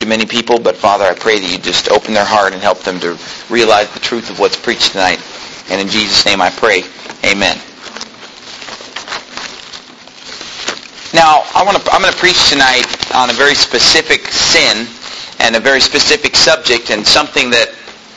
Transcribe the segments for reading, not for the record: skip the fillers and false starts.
many people, but Father, I pray that you just open their heart and help them to realize the truth of what's preached tonight. And in Jesus' name I pray, amen. Now, I'm going to preach tonight on a very specific sin and a very specific subject, and something that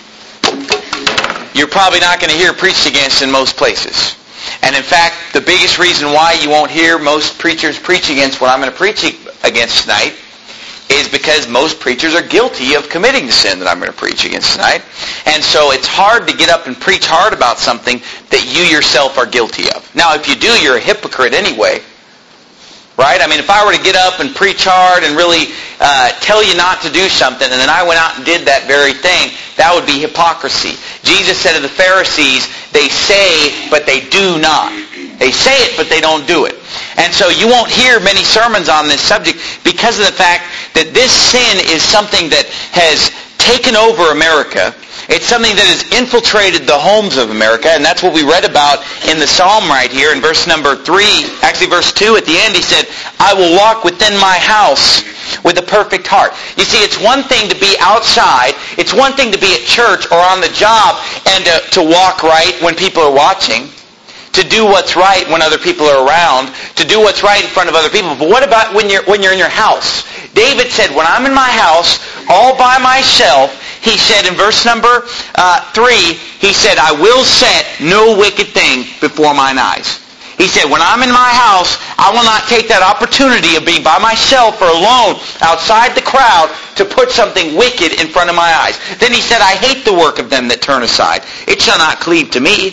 you're probably not going to hear preached against in most places. And in fact, the biggest reason why you won't hear most preachers preach against what I'm going to preach against tonight is because most preachers are guilty of committing the sin that I'm going to preach against tonight. And so it's hard to get up and preach hard about something that you yourself are guilty of. Now, if you do, you're a hypocrite anyway. Right? I mean, if I were to get up and preach hard and really tell you not to do something, and then I went out and did that very thing, that would be hypocrisy. Jesus said to the Pharisees, they say, but they do not. They say it, but they don't do it. And so you won't hear many sermons on this subject because of the fact that this sin is something that has taken over America. It's something that has infiltrated the homes of America, and that's what we read about in the Psalm right here in verse number 3, actually verse 2 at the end. He said, I will walk within my house with a perfect heart. You see, it's one thing to be outside, it's one thing to be at church or on the job and to walk right when people are watching, to do what's right when other people are around, to do what's right in front of other people. But what about when you're in your house? David said, when I'm in my house all by myself, he said in verse number 3, he said, I will set no wicked thing before mine eyes. He said, when I'm in my house, I will not take that opportunity of being by myself or alone outside the crowd to put something wicked in front of my eyes. Then he said, I hate the work of them that turn aside. It shall not cleave to me.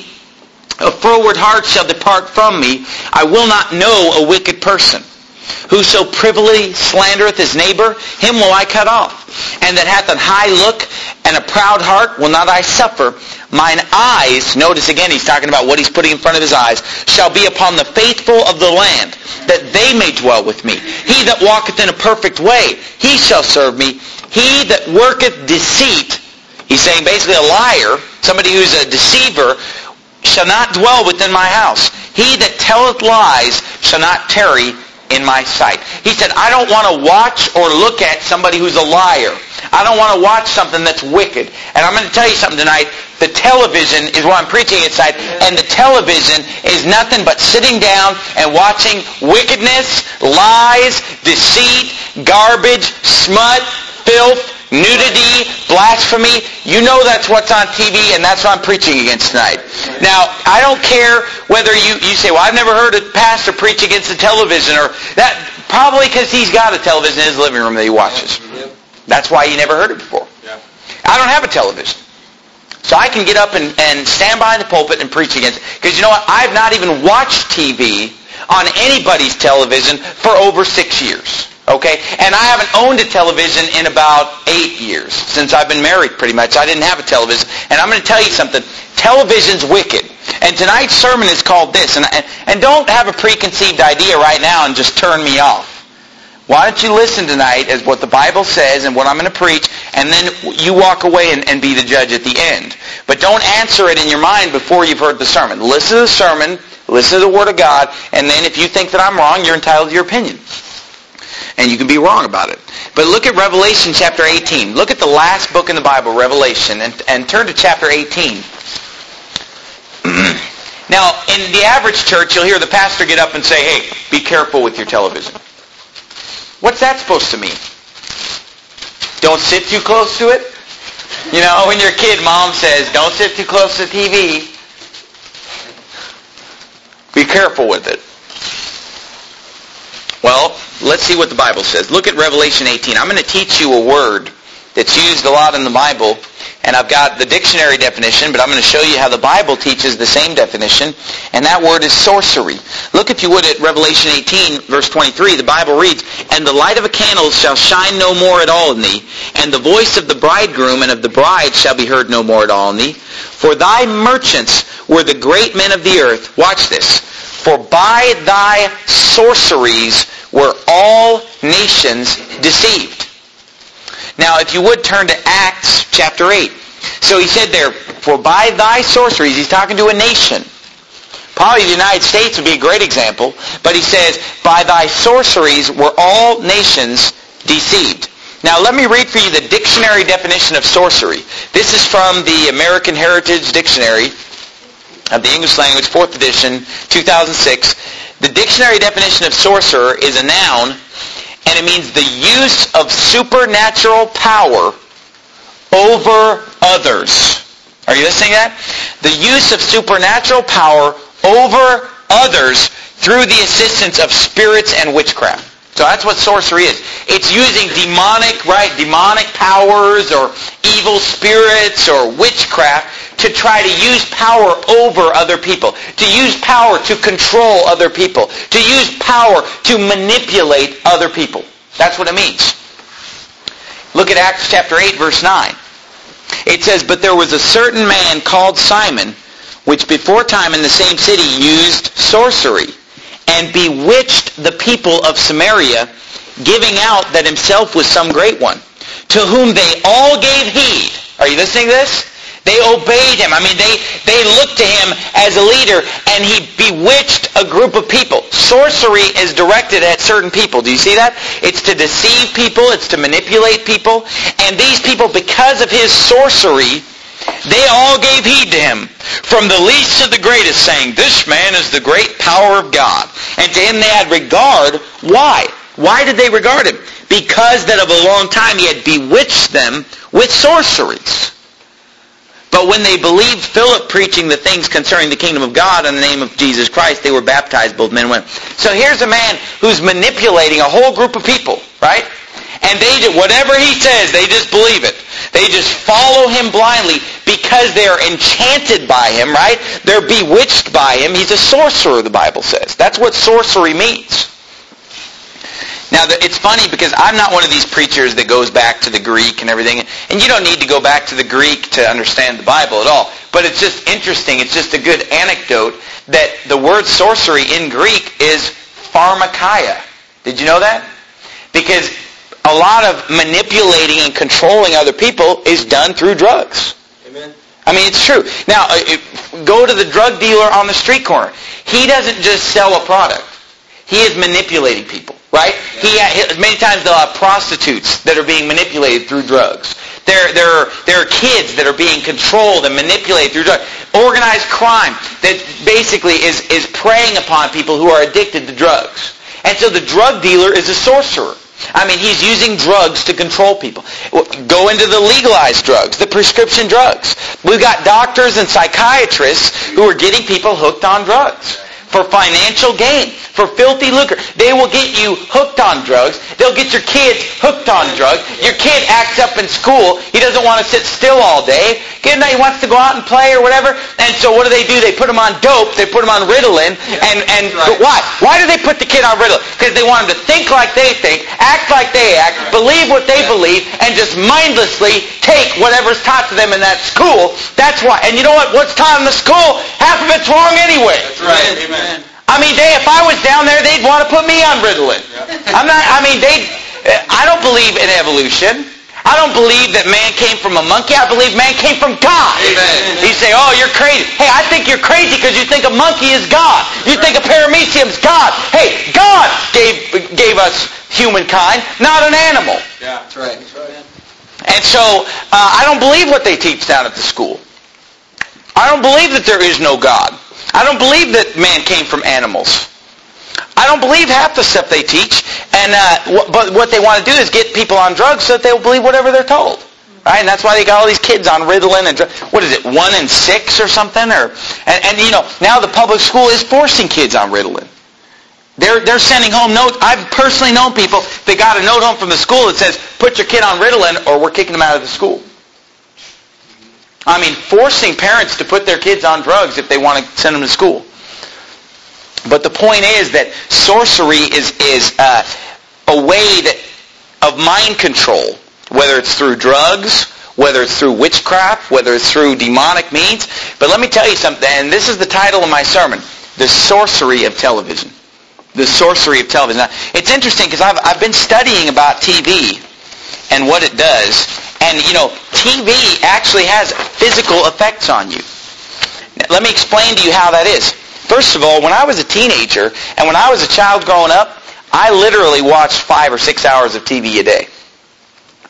A froward heart shall depart from me. I will not know a wicked person. Whoso privily slandereth his neighbor, him will I cut off. And that hath an high look and a proud heart will not I suffer. Mine eyes, notice again he's talking about what he's putting in front of his eyes, shall be upon the faithful of the land, that they may dwell with me. He that walketh in a perfect way, he shall serve me. He that worketh deceit, he's saying basically a liar, somebody who's a deceiver, shall not dwell within my house. He that telleth lies shall not tarry in my sight. He said, I don't want to watch or look at somebody who's a liar. I don't want to watch something that's wicked. And I'm going to tell you something tonight. The television is what I'm preaching inside, and the television is nothing but sitting down and watching wickedness, lies, deceit, garbage, smut, filth, nudity, blasphemy. You know that's what's on TV, and that's what I'm preaching against tonight. Now, I don't care whether you say, well, I've never heard a pastor preach against the television, or that, probably because he's got a television in his living room that he watches. That's why you never heard it before. I don't have a television. So I can get up and stand behind the pulpit and preach against it. Because you know what? I've not even watched TV on anybody's television for over 6 years. Okay? And I haven't owned a television in about 8 years. Since I've been married, pretty much. I didn't have a television. And I'm going to tell you something. Television's wicked. And tonight's sermon is called this. And don't have a preconceived idea right now and just turn me off. Why don't you listen tonight as what the Bible says and what I'm going to preach, and then you walk away and be the judge at the end. But don't answer it in your mind before you've heard the sermon. Listen to the sermon, listen to the Word of God, and then if you think that I'm wrong, you're entitled to your opinion. And you can be wrong about it. But look at Revelation chapter 18. Look at the last book in the Bible, Revelation, and turn to chapter 18. Now, in the average church, you'll hear the pastor get up and say, hey, be careful with your television. What's that supposed to mean? Don't sit too close to it? You know, when you're a kid, mom says, don't sit too close to the TV. Be careful with it. Well, let's see what the Bible says. Look at Revelation 18. I'm going to teach you a word that's used a lot in the Bible, and I've got the dictionary definition, but I'm going to show you how the Bible teaches the same definition, and that word is sorcery. Look, if you would, at Revelation 18, verse 23. The Bible reads, And the light of a candle shall shine no more at all in thee, and the voice of the bridegroom and of the bride shall be heard no more at all in thee. For thy merchants were the great men of the earth. Watch this. For by thy sorceries were all nations deceived. Now, if you would turn to Acts chapter 8. So he said there, for by thy sorceries, he's talking to a nation. Probably the United States would be a great example. But he says, by thy sorceries were all nations deceived. Now let me read for you the dictionary definition of sorcery. This is from the American Heritage Dictionary of the English Language, 4th edition, 2006. The dictionary definition of sorcerer is a noun, and it means the use of supernatural power over others. Are you listening to that? The use of supernatural power over others through the assistance of spirits and witchcraft. So that's what sorcery is. It's using demonic powers or evil spirits or witchcraft to try to use power over other people, to use power to control other people, to use power to manipulate other people. That's what it means. Look at Acts chapter 8, verse 9. It says, "But there was a certain man called Simon, which before time in the same city used sorcery, and bewitched the people of Samaria, giving out that himself was some great one, to whom they all gave heed." Are you listening to this? They obeyed him. I mean, they looked to him as a leader, and he bewitched a group of people. Sorcery is directed at certain people. Do you see that? It's to deceive people. It's to manipulate people. And these people, because of his sorcery, they all gave heed to him, from the least to the greatest, saying, "This man is the great power of God." And to him they had regard. Why? Why did they regard him? Because that of a long time he had bewitched them with sorceries. But when they believed Philip preaching the things concerning the kingdom of God in the name of Jesus Christ, they were baptized, both men and women. So here's a man who's manipulating a whole group of people, right? And they do whatever he says, they just believe it. They just follow him blindly because they're enchanted by him, right? They're bewitched by him. He's a sorcerer, the Bible says. That's what sorcery means. Now, it's funny because I'm not one of these preachers that goes back to the Greek and everything. And you don't need to go back to the Greek to understand the Bible at all. But it's just interesting. It's just a good anecdote that the word sorcery in Greek is pharmakeia. Did you know that? Because a lot of manipulating and controlling other people is done through drugs. Amen. I mean, it's true. Now, go to the drug dealer on the street corner. He doesn't just sell a product. He is manipulating people, right? Many times they'll have prostitutes that are being manipulated through drugs. There are kids that are being controlled and manipulated through drugs. Organized crime that basically is preying upon people who are addicted to drugs. And so the drug dealer is a sorcerer. I mean, he's using drugs to control people. Go into the legalized drugs, the prescription drugs. We've got doctors and psychiatrists who are getting people hooked on drugs for financial gain, for filthy lucre. They will get you hooked on drugs. They'll get your kids hooked on drugs. Your kid acts up in school. He doesn't want to sit still all day. He wants to go out and play or whatever. And so what do? They put him on dope. They put him on Ritalin. And right. Why? Why do they put the kid on Ritalin? Because they want him to think like they think, act like they act, believe what they believe, and just mindlessly take whatever's taught to them in that school. That's why. And you know what? What's taught in the school, half of it's wrong anyway. That's right. Amen. I mean, if I was down there, they'd want to put me on Ritalin. I don't believe in evolution. I don't believe that man came from a monkey. I believe man came from God. Amen. You say, "Oh, you're crazy." Hey, I think you're crazy because you think a monkey is God. You think a paramecium's God. Hey, God gave us humankind, not an animal. Yeah, that's right. And so, I don't believe what they teach down at the school. I don't believe that there is no God. I don't believe that man came from animals. I don't believe half the stuff they teach. And but what they want to do is get people on drugs so that they'll believe whatever they're told. Right? And that's why they got all these kids on Ritalin and what is it, 1 in 6 or something? And you know, now the public school is forcing kids on Ritalin. They're sending home notes. I've personally known people that got a note home from the school that says, "Put your kid on Ritalin or we're kicking them out of the school." I mean, forcing parents to put their kids on drugs if they want to send them to school. But the point is that sorcery is a way of mind control, whether it's through drugs, whether it's through witchcraft, whether it's through demonic means. But let me tell you something, and this is the title of my sermon, The Sorcery of Television. The Sorcery of Television. Now, it's interesting because I've been studying about TV and what it does. And, you know, TV actually has physical effects on you. Now, let me explain to you how that is. First of all, when I was a teenager and when I was a child growing up, I literally watched 5 or 6 hours of TV a day.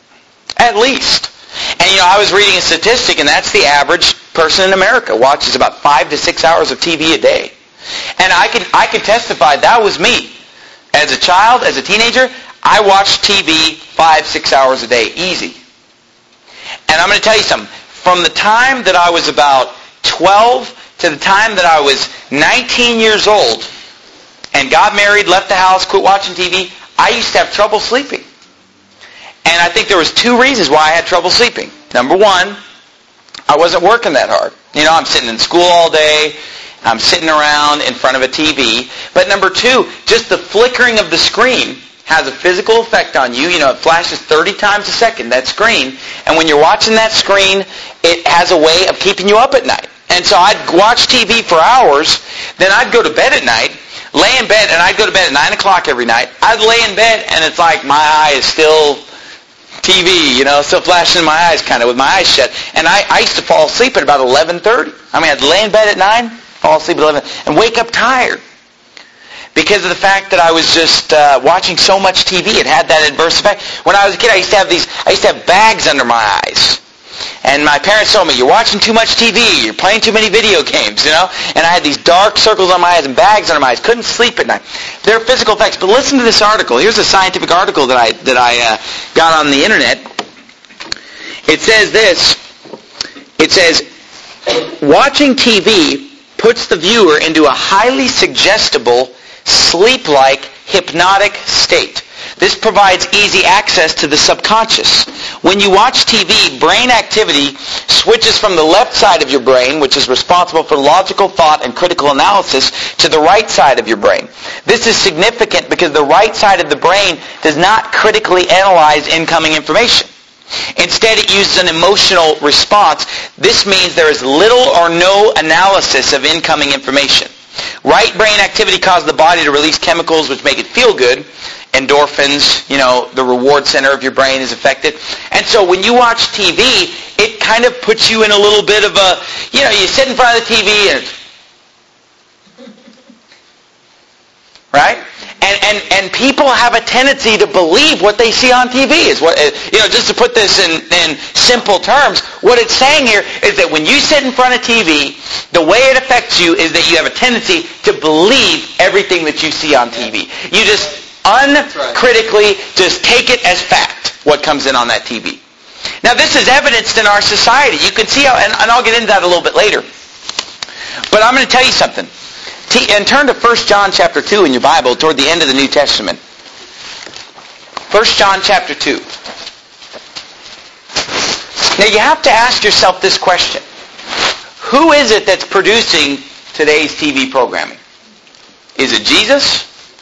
At least. And I was reading a statistic, and that's the average person in America watches about 5 to 6 hours of TV a day. And I can testify that was me. As a child, as a teenager, I watched TV 5-6 hours a day, easy. And I'm going to tell you something. From the time that I was about 12 to the time that I was 19 years old and got married, left the house, quit watching TV, I used to have trouble sleeping. And I think there was 2 reasons why I had trouble sleeping. Number 1, I wasn't working that hard. I'm sitting in school all day. I'm sitting around in front of a TV. But number 2, just the flickering of the screen has a physical effect on you. It flashes 30 times a second, that screen. And when you're watching that screen, it has a way of keeping you up at night. And so I'd watch TV for hours. Then I'd go to bed at night, lay in bed, and I'd go to bed at 9 o'clock every night. I'd lay in bed, and it's like my eye is still TV, still flashing in my eyes kind of with my eyes shut. And I used to fall asleep at about 11:30. I'd lay in bed at 9, fall asleep at 11, and wake up tired. Because of the fact that I was just watching so much TV. It had that adverse effect. When I was a kid, I used to have bags under my eyes. And my parents told me, you're watching too much TV, you're playing too many video games, And I had these dark circles on my eyes and bags under my eyes. Couldn't sleep at night. There are physical effects. But listen to this article. Here's a scientific article that I got on the internet. It says this. It says, watching TV puts the viewer into a highly suggestible, sleep-like, hypnotic state. This provides easy access to the subconscious. When you watch TV, brain activity switches from the left side of your brain, which is responsible for logical thought and critical analysis, to the right side of your brain. This is significant because the right side of the brain does not critically analyze incoming information. Instead, it uses an emotional response. This means there is little or no analysis of incoming information. Right brain activity causes the body to release chemicals which make it feel good. Endorphins, the reward center of your brain is affected. And so when you watch TV, it kind of puts you in a little bit of a, you sit in front of the TV and right? And people have a tendency to believe what they see on TV. Is what, just to put this in simple terms, what it's saying here is that when you sit in front of TV, the way it affects you is that you have a tendency to believe everything that you see on TV. You just uncritically just take it as fact, what comes in on that TV. Now this is evidenced in our society. You can see how, and I'll get into that a little bit later. But I'm going to tell you something. And turn to 1 John chapter 2 in your Bible toward the end of the New Testament. 1 John chapter 2. Now you have to ask yourself this question. Who is it that's producing today's TV programming? Is it Jesus?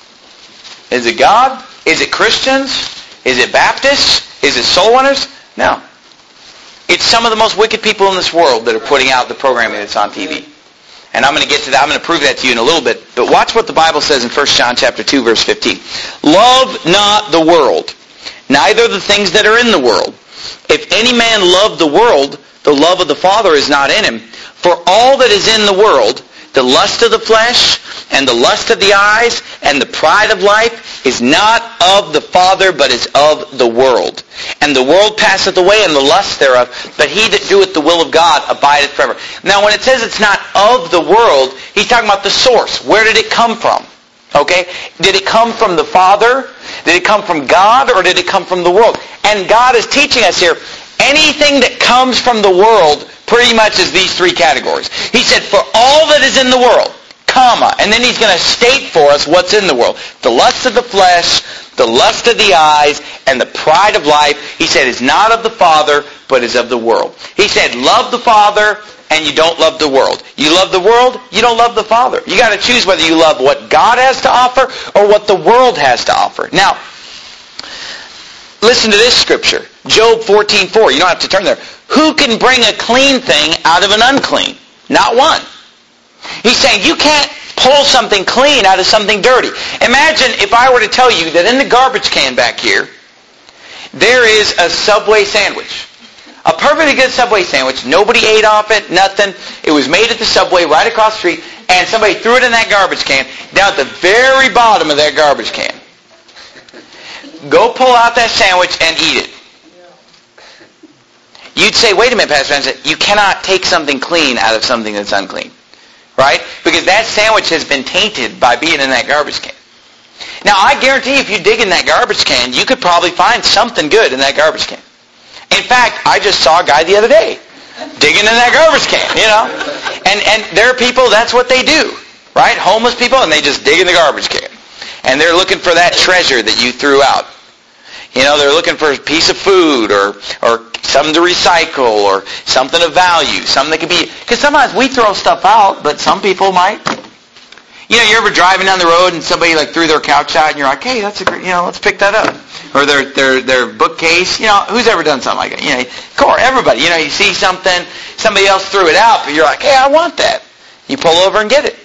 Is it God? Is it Christians? Is it Baptists? Is it soul winners? No. It's some of the most wicked people in this world that are putting out the programming that's on TV. And I'm going to get to that. I'm going to prove that to you in a little bit. But watch what the Bible says in 1 John chapter 2, verse 15. Love not the world, neither the things that are in the world. If any man love the world, the love of the Father is not in him. For all that is in the world, the lust of the flesh, and the lust of the eyes, and the pride of life, is not of the Father, but is of the world. And the world passeth away, and the lust thereof, but he that doeth the will of God abideth forever. Now, when it says it's not of the world, he's talking about the source. Where did it come from? Okay? Did it come from the Father? Did it come from God? Or did it come from the world? And God is teaching us here, anything that comes from the world pretty much is these 3 categories. He said, for all that is in the world, comma, and then he's going to state for us what's in the world. The lust of the flesh, the lust of the eyes, and the pride of life, he said, is not of the Father, but is of the world. He said, love the Father, and you don't love the world. You love the world, you don't love the Father. You got to choose whether you love what God has to offer or what the world has to offer. Now, listen to this scripture. Job 14:4. You don't have to turn there. Who can bring a clean thing out of an unclean? Not one. He's saying you can't pull something clean out of something dirty. Imagine if I were to tell you that in the garbage can back here, there is a Subway sandwich. A perfectly good Subway sandwich. Nobody ate off it, nothing. It was made at the Subway right across the street, and somebody threw it in that garbage can, down at the very bottom of that garbage can. Go pull out that sandwich and eat it. you'd say, wait a minute, Pastor Vincent, you cannot take something clean out of something that's unclean. Right? Because that sandwich has been tainted by being in that garbage can. Now, I guarantee if you dig in that garbage can, you could probably find something good in that garbage can. In fact, I just saw a guy the other day digging in that garbage can, you know. And there are people, that's what they do. Right? Homeless people, and they just dig in the garbage can. And they're looking for that treasure that you threw out. You know, they're looking for a piece of food or something to recycle or something of value, something that could be... Because sometimes we throw stuff out, but some people might. You know, you're ever driving down the road and somebody like threw their couch out and you're like, hey, that's a great, you know, let's pick that up. Or their bookcase. You know, who's ever done something like that? You know, of course, everybody. You know, you see something, somebody else threw it out, but you're like, hey, I want that. You pull over and get it.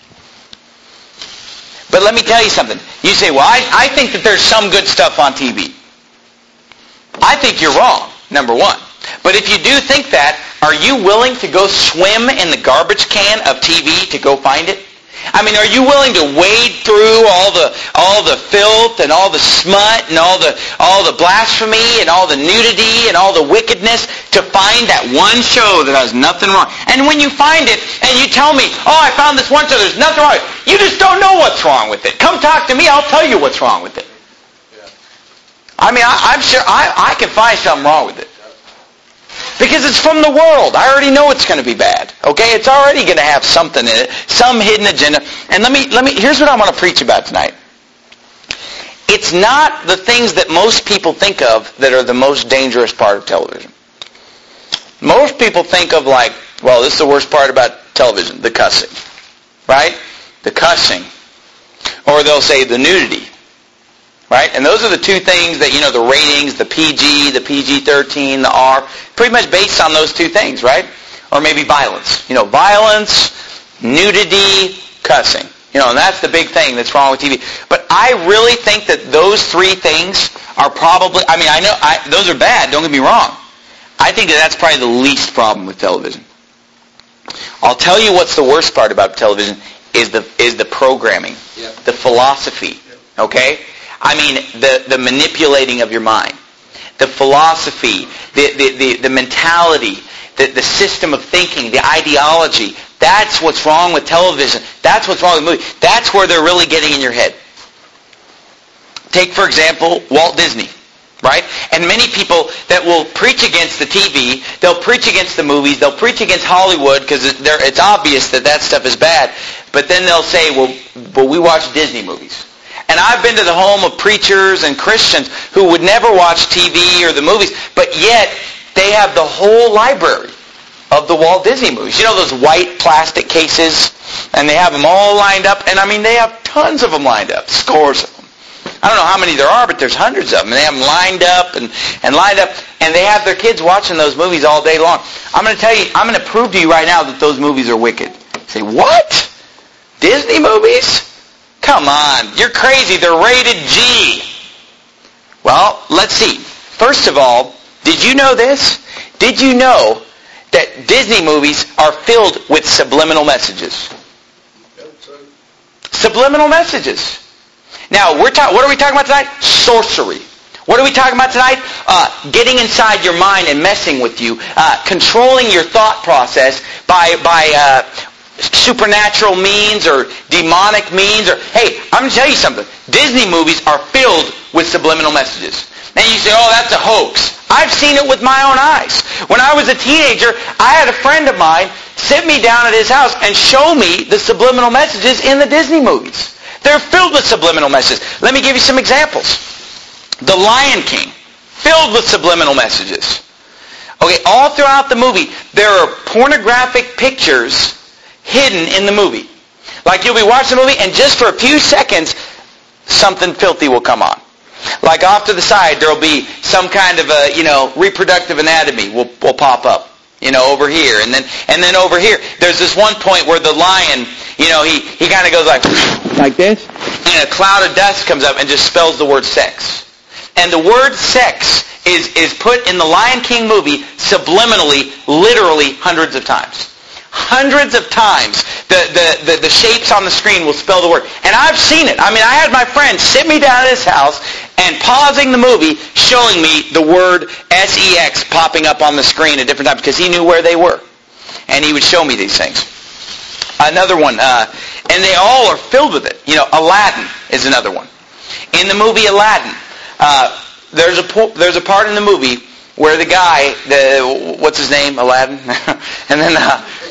But let me tell you something. You say, well, I think that there's some good stuff on TV. I think you're wrong, number one. But if you do think that, are you willing to go swim in the garbage can of TV to go find it? I mean, are you willing to wade through all the filth and all the smut and all the blasphemy and all the nudity and all the wickedness to find that one show that has nothing wrong? And when you find it and you tell me, oh, I found this one show, there's nothing wrong with it, you just don't know what's wrong with it. Come talk to me, I'll tell you what's wrong with it. I mean, I'm sure I can find something wrong with it. Because it's from the world. I already know it's going to be bad. Okay? It's already going to have something in it, some hidden agenda. And let me here's what I want to preach about tonight. It's not the things that most people think of that are the most dangerous part of television. Most people think of like, well, this is the worst part about television, the cussing. Right? The cussing. Or they'll say the nudity. Right? And those are the two things that, you know, the ratings, the PG, the PG-13, the R, pretty much based on those two things, right? Or maybe violence. You know, violence, nudity, cussing. You know, and that's the big thing that's wrong with TV. But I really think that those three things are probably, I mean, I know those are bad, don't get me wrong. I think that that's probably the least problem with television. I'll tell you what's the worst part about television is the programming, the philosophy, okay? I mean, the manipulating of your mind, the philosophy, the mentality, the system of thinking, the ideology. That's what's wrong with television. That's what's wrong with movies. That's where they're really getting in your head. Take, for example, Walt Disney, right? And many people that will preach against the TV, they'll preach against the movies, they'll preach against Hollywood because it's obvious that stuff is bad. But then they'll say, well, we watch Disney movies. And I've been to the home of preachers and Christians who would never watch TV or the movies, but yet they have the whole library of the Walt Disney movies. You know those white plastic cases? And they have them all lined up. And I mean, they have tons of them lined up, scores of them. I don't know how many there are, but there's hundreds of them. And they have them lined up and lined up. And they have their kids watching those movies all day long. I'm going to tell you, I'm going to prove to you right now that those movies are wicked. You say, what? Disney movies? Come on, you're crazy. They're rated G. Well, let's see. First of all, did you know this? Did you know that Disney movies are filled with subliminal messages? Subliminal messages. Now, what are we talking about tonight? Sorcery. What are we talking about tonight? Getting inside your mind and messing with you. Controlling your thought process by supernatural means or demonic means. Or hey, I'm going to tell you something. Disney movies are filled with subliminal messages. And you say, oh, that's a hoax. I've seen it with my own eyes. When I was a teenager, I had a friend of mine sit me down at his house and show me the subliminal messages in the Disney movies. They're filled with subliminal messages. Let me give you some examples. The Lion King, filled with subliminal messages. Okay, all throughout the movie, there are pornographic pictures hidden in the movie. Like you'll be watching the movie and just for a few seconds, something filthy will come on. Like off to the side, there'll be some kind of a, reproductive anatomy will pop up, over here. And then over here, there's this one point where the lion, he kind of goes like this. And a cloud of dust comes up and just spells the word sex. And the word sex is put in the Lion King movie subliminally, literally hundreds of times. hundreds of times the shapes on the screen will spell the word. And I've seen it. I mean, I had my friend sit me down at his house and pausing the movie, showing me the word SEX popping up on the screen at different times because he knew where they were. And he would show me these things. Another one, and they all are filled with it. You know, Aladdin is another one. In the movie Aladdin, there's a part in the movie where the guy, what's his name, Aladdin? And then,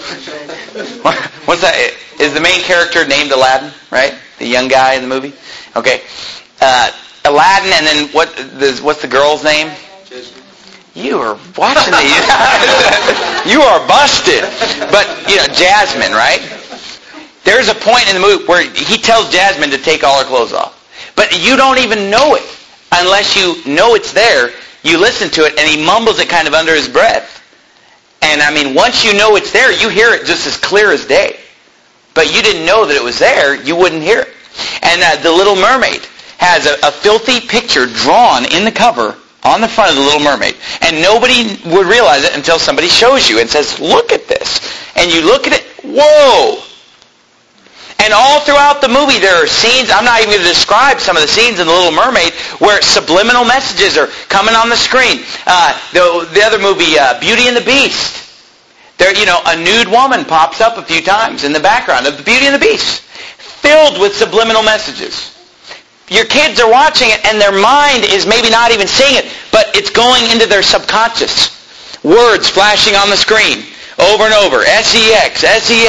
what's that? Is the main character named Aladdin, right? The young guy in the movie? Okay. Aladdin, and then what's the girl's name? You are watching these. You are busted. But, you know, Jasmine, right? There's a point in the movie where he tells Jasmine to take all her clothes off. But you don't even know it unless you know it's there. You listen to it, and he mumbles it kind of under his breath. And, I mean, once you know it's there, you hear it just as clear as day. But you didn't know that it was there, you wouldn't hear it. And The Little Mermaid has a filthy picture drawn in the cover on the front of The Little Mermaid. And nobody would realize it until somebody shows you and says, look at this. And you look at it, whoa! And all throughout the movie there are scenes, I'm not even going to describe some of the scenes in The Little Mermaid, where subliminal messages are coming on the screen. The other movie, Beauty and the Beast. There, you know, a nude woman pops up a few times in the background of the Beauty and the Beast, filled with subliminal messages. Your kids are watching it, and their mind is maybe not even seeing it, but it's going into their subconscious. Words flashing on the screen over and over. SEX,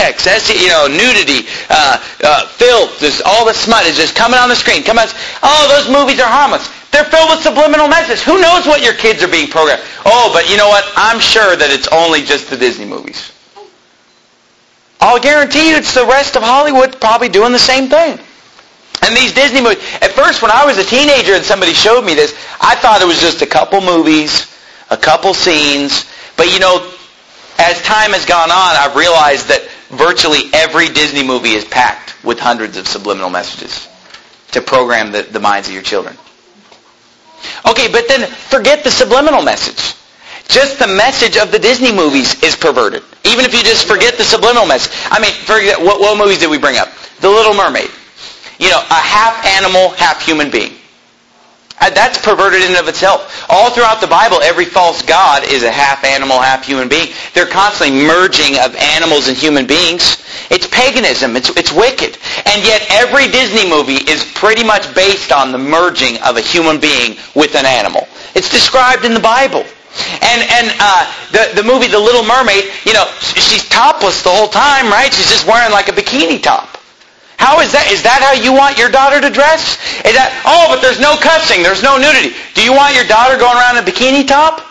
nudity, filth, all the smut is just coming on the screen. Oh, those movies are harmless. They're filled with subliminal messages. Who knows what your kids are being programmed? Oh, but you know what? I'm sure that it's only just the Disney movies. I'll guarantee you it's the rest of Hollywood probably doing the same thing. And these Disney movies, at first when I was a teenager and somebody showed me this, I thought it was just a couple movies, a couple scenes. But you know, as time has gone on, I've realized that virtually every Disney movie is packed with hundreds of subliminal messages to program the minds of your children. Okay, but then forget the subliminal message. Just the message of the Disney movies is perverted. Even if you just forget the subliminal message. I mean, forget, what movies did we bring up? The Little Mermaid. You know, a half animal, half human being. That's perverted in and of itself. All throughout the Bible, every false god is a half animal, half human being. They're constantly merging of animals and human beings. It's paganism. It's wicked. And yet every Disney movie is pretty much based on the merging of a human being with an animal. It's described in the Bible. And the movie The Little Mermaid, you know, she's topless the whole time, right? She's just wearing like a bikini top. How is that? Is that how you want your daughter to dress? Is that, oh, but there's no cussing, there's no nudity. Do you want your daughter going around in a bikini top?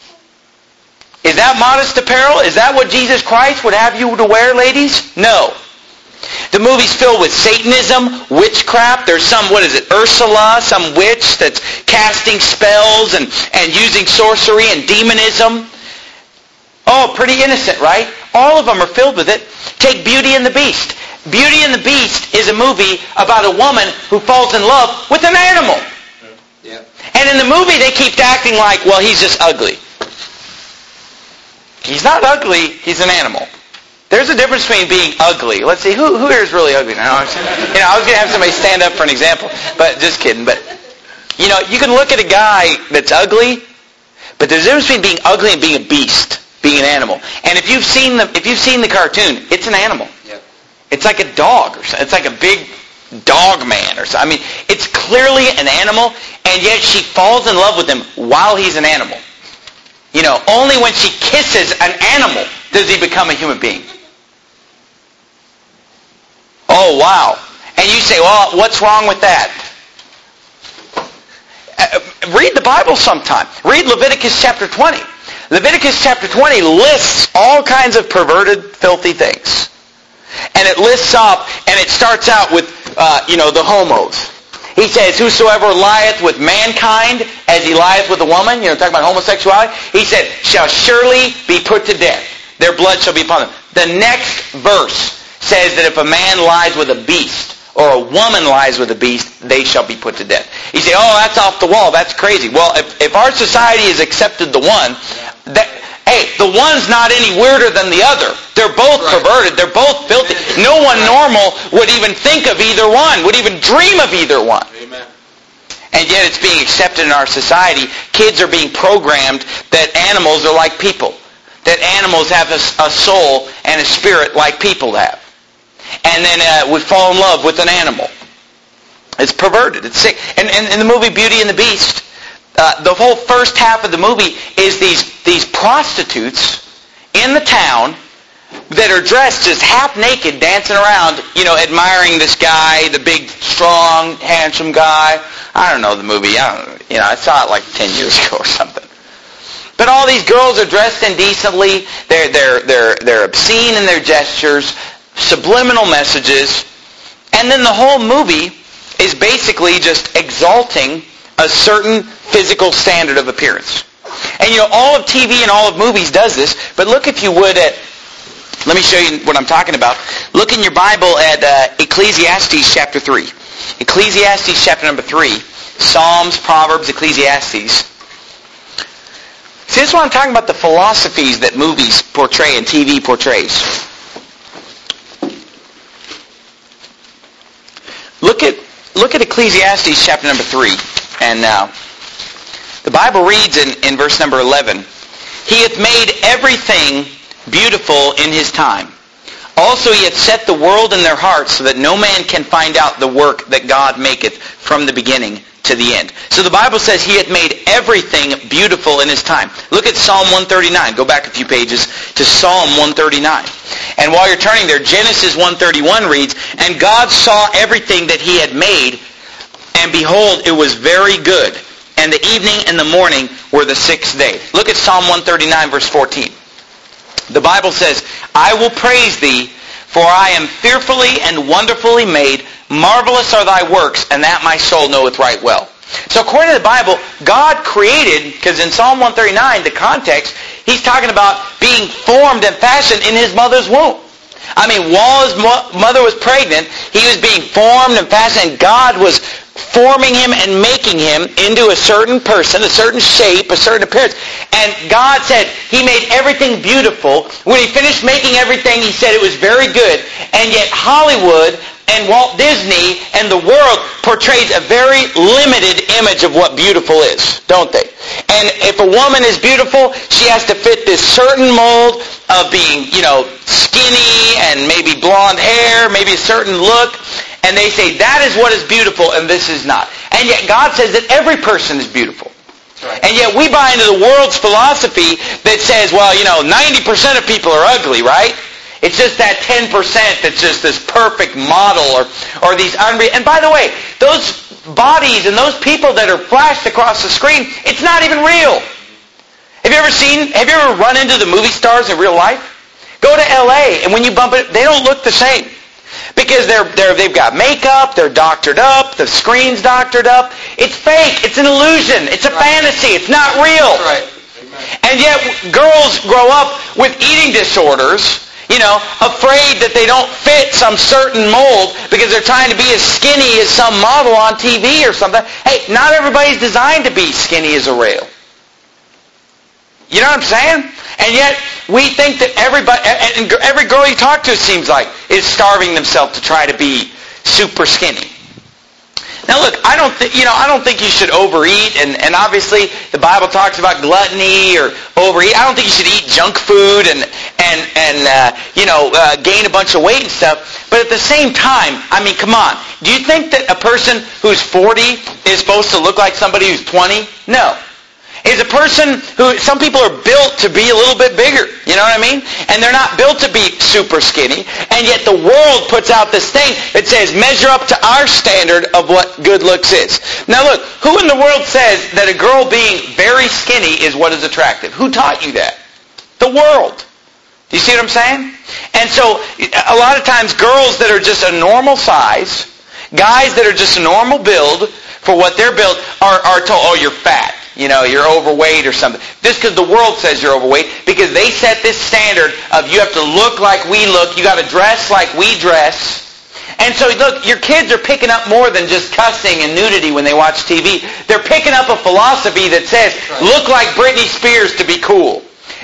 Is that modest apparel? Is that what Jesus Christ would have you to wear, ladies? No. The movie's filled with Satanism, witchcraft. There's some, Ursula, some witch that's casting spells and using sorcery and demonism. Oh, pretty innocent, right? All of them are filled with it. Take Beauty and the Beast. Beauty and the Beast is a movie about a woman who falls in love with an animal. Yeah. And in the movie they keep acting like, well, he's just ugly. He's not ugly, he's an animal. There's a difference between being ugly. Let's see, who here is really ugly now? I was going to have somebody stand up for an example, but just kidding. But, you know, you can look at a guy that's ugly, but there's a difference between being ugly and being a beast, being an animal. And if you've seen the cartoon, it's an animal. Yep. It's like a dog or something. It's like a big dog man or something. I mean, it's clearly an animal, and yet she falls in love with him while he's an animal. You know, only when she kisses an animal does he become a human being. Oh, wow. And you say, well, what's wrong with that? Read the Bible sometime. Read Leviticus chapter 20. Leviticus chapter 20 lists all kinds of perverted, filthy things. And it lists up, and it starts out with, the homos. He says, whosoever lieth with mankind as he lieth with a woman, talking about homosexuality, he said, shall surely be put to death. Their blood shall be upon them. The next verse says that if a man lies with a beast, or a woman lies with a beast, they shall be put to death. You say, oh, that's off the wall, that's crazy. Well, if our society has accepted the one, Hey, the one's not any weirder than the other. They're both perverted. They're both filthy. No one normal would even think of either one, would even dream of either one. Amen. And yet it's being accepted in our society. Kids are being programmed that animals are like people. That animals have a soul and a spirit like people have. And then we fall in love with an animal. It's perverted. It's sick. And in the movie Beauty and the Beast, the whole first half of the movie is these prostitutes in the town that are dressed just half naked, dancing around, admiring this guy, the big, strong, handsome guy. I don't know the movie. I saw it like 10 years ago or something. But all these girls are dressed indecently. They're obscene in their gestures, subliminal messages, and then the whole movie is basically just exalting a certain physical standard of appearance. And all of TV and all of movies does this, but look if you would at, let me show you what I'm talking about. Look in your Bible at Ecclesiastes chapter 3. Ecclesiastes chapter number 3. Psalms, Proverbs, Ecclesiastes. See, this is what I'm talking about, the philosophies that movies portray and TV portrays. Look at Ecclesiastes chapter number 3. And the Bible reads in verse number 11, He hath made everything beautiful in His time. Also He hath set the world in their hearts, so that no man can find out the work that God maketh from the beginning to the end. So the Bible says He hath made everything beautiful in His time. Look at Psalm 139. Go back a few pages to Psalm 139. And while you're turning there, Genesis 1:31 reads, And God saw everything that He had made, and behold, it was very good. And the evening and the morning were the sixth day. Look at Psalm 139, verse 14. The Bible says, I will praise Thee, for I am fearfully and wonderfully made. Marvelous are Thy works, and that my soul knoweth right well. So according to the Bible, God created, because in Psalm 139, the context, He's talking about being formed and fashioned in His mother's womb. I mean, while His mother was pregnant, He was being formed and fashioned, and God was forming Him and making Him into a certain person, a certain shape, a certain appearance. And God said He made everything beautiful. When He finished making everything, He said it was very good. And yet Hollywood and Walt Disney and the world portrays a very limited image of what beautiful is, don't they? And if a woman is beautiful, she has to fit this certain mold of being, skinny and maybe blonde hair, maybe a certain look. And they say that is what is beautiful and this is not. And yet God says that every person is beautiful. Right. And yet we buy into the world's philosophy that says, 90% of people are ugly, right? It's just that 10% that's just this perfect model or these unreal. And by the way, those bodies and those people that are flashed across the screen, it's not even real. Have you ever run into the movie stars in real life? Go to LA, and when you bump it, they don't look the same. Because they've got makeup, they're doctored up, the screen's doctored up. It's fake. It's an illusion. It's a fantasy. It's not real. Right. And yet girls grow up with eating disorders, afraid that they don't fit some certain mold because they're trying to be as skinny as some model on TV or something. Hey, not everybody's designed to be skinny as a rail. You know what I'm saying? And yet, we think that every girl you talk to, it seems like, is starving themselves to try to be super skinny. Now look, I don't think you should overeat, and obviously the Bible talks about gluttony or overeat. I don't think you should eat junk food and gain a bunch of weight and stuff. But at the same time, I mean, come on. Do you think that a person who's 40 is supposed to look like somebody who's 20? No. Is a person who, some people are built to be a little bit bigger, you know what I mean? And they're not built to be super skinny, and yet the world puts out this thing that says measure up to our standard of what good looks is. Now look, who in the world says that a girl being very skinny is what is attractive? Who taught you that? The world. Do you see what I'm saying? And so a lot of times girls that are just a normal size, guys that are just a normal build for what they're built are told, oh, you're fat. You're overweight or something. Just because the world says you're overweight, because they set this standard of you have to look like we look, you got to dress like we dress. And so look, your kids are picking up more than just cussing and nudity when they watch TV. They're picking up a philosophy that says, look like Britney Spears to be cool.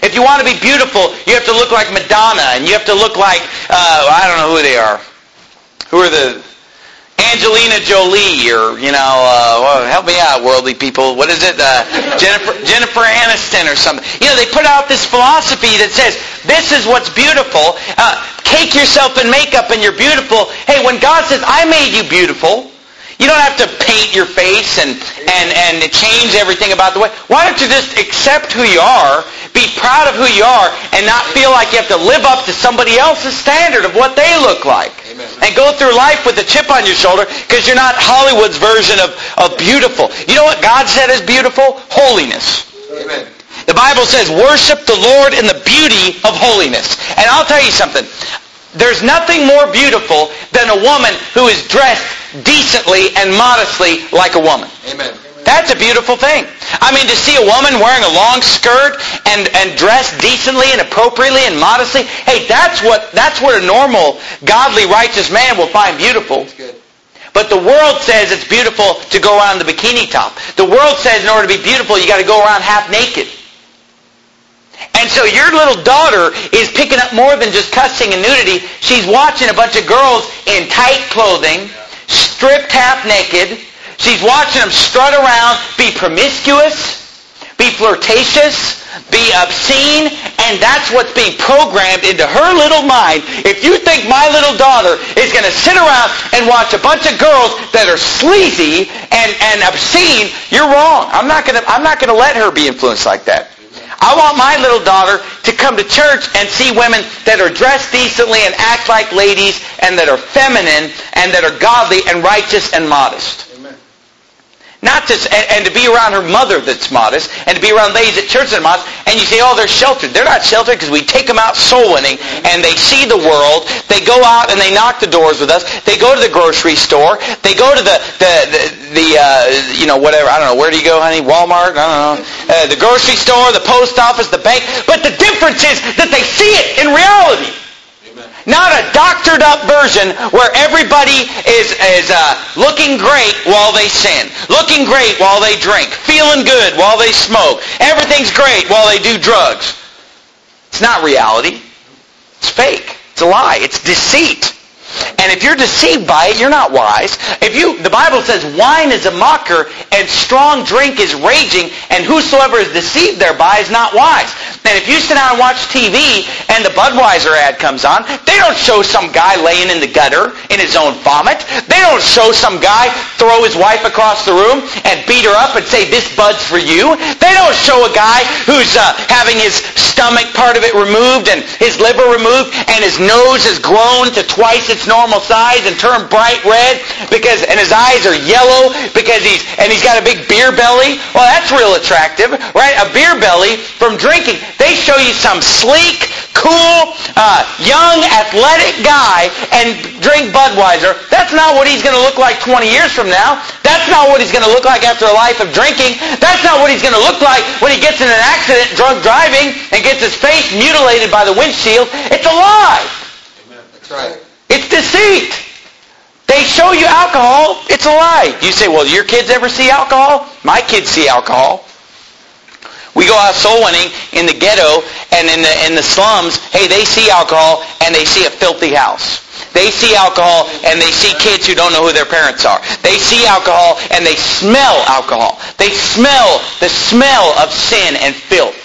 If you want to be beautiful, you have to look like Madonna, and you have to look like, I don't know who they are. Who are the... Angelina Jolie, or, help me out, worldly people. What is it? Jennifer Aniston or something. They put out this philosophy that says, this is what's beautiful. Cake yourself in makeup and you're beautiful. Hey, when God says, I made you beautiful, you don't have to paint your face and change everything about the way. Why don't you just accept who you are, be proud of who you are, and not feel like you have to live up to somebody else's standard of what they look like. Amen. And go through life with a chip on your shoulder because you're not Hollywood's version of beautiful. You know what God said is beautiful? Holiness. Amen. The Bible says, worship the Lord in the beauty of holiness. And I'll tell you something. There's nothing more beautiful than a woman who is dressed decently and modestly like a woman. Amen. That's a beautiful thing. I mean, to see a woman wearing a long skirt and dressed decently and appropriately and modestly, hey, that's what a normal, godly, righteous man will find beautiful. That's good. But the world says it's beautiful to go around the bikini top. The world says in order to be beautiful, you got to go around half naked. And so your little daughter is picking up more than just cussing and nudity. She's watching a bunch of girls in tight clothing, stripped half naked. She's watching them strut around, be promiscuous, be flirtatious, be obscene, and that's what's being programmed into her little mind. If you think my little daughter is going to sit around and watch a bunch of girls that are sleazy and obscene, you're wrong. I'm not going to let her be influenced like that. I want my little daughter to come to church and see women that are dressed decently and act like ladies and that are feminine and that are godly and righteous and modest. Not just, and to be around her mother that's modest, and to be around ladies at church that are modest, and you say, oh, they're sheltered. They're not sheltered because we take them out soul winning, and they see the world. They go out and they knock the doors with us. They go to the grocery store. They go to the whatever, I don't know, where do you go, honey? Walmart? I don't know. The grocery store, the post office, the bank. But the difference is that they see it in reality. Not a doctored up version where everybody is looking great while they sin, looking great while they drink, feeling good while they smoke. Everything's great while they do drugs. It's not reality. It's fake. It's a lie. It's deceit. And if you're deceived by it, you're not wise. The Bible says wine is a mocker and strong drink is raging, and whosoever is deceived thereby is not wise. And if you sit down and watch TV and the Budweiser ad comes on, they don't show some guy laying in the gutter in his own vomit. They don't show some guy throw his wife across the room and beat her up and say, this Bud's for you. They don't show a guy who's having his stomach, part of it removed, and his liver removed, and his nose has grown to twice its normal size and turned bright red and his eyes are yellow because he's got a big beer belly. Well, that's real attractive, right? A beer belly from drinking. They show you some sleek, cool, young, athletic guy and drink Budweiser. That's not what he's going to look like 20 years from now. That's not what he's going to look like after a life of drinking. That's not what he's going to look like when he gets in an accident, drunk driving, and gets his face mutilated by the windshield. It's a lie. Amen. That's right. It's deceit. They show you alcohol. It's a lie. You say, well, do your kids ever see alcohol? My kids see alcohol. We go out soul winning in the ghetto and in the slums. Hey, they see alcohol and they see a filthy house. They see alcohol and they see kids who don't know who their parents are. They see alcohol and they smell alcohol. They smell the smell of sin and filth.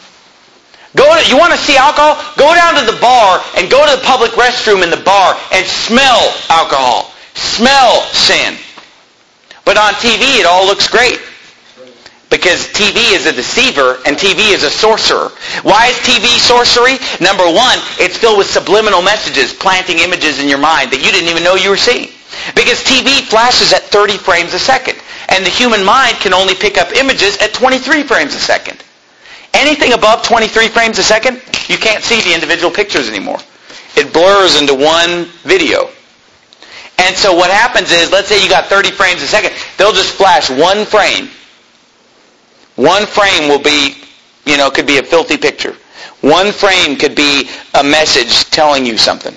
You want to see alcohol? Go down to the bar and go to the public restroom in the bar and smell alcohol. Smell sin. But on TV it all looks great. Because TV is a deceiver and TV is a sorcerer. Why is TV sorcery? Number one, it's filled with subliminal messages, planting images in your mind that you didn't even know you were seeing. Because TV flashes at 30 frames a second. And the human mind can only pick up images at 23 frames a second. Anything above 23 frames a second, you can't see the individual pictures anymore. It blurs into one video. And so what happens is, let's say you got 30 frames a second, they'll just flash one frame. One frame will be, could be a filthy picture. One frame could be a message telling you something.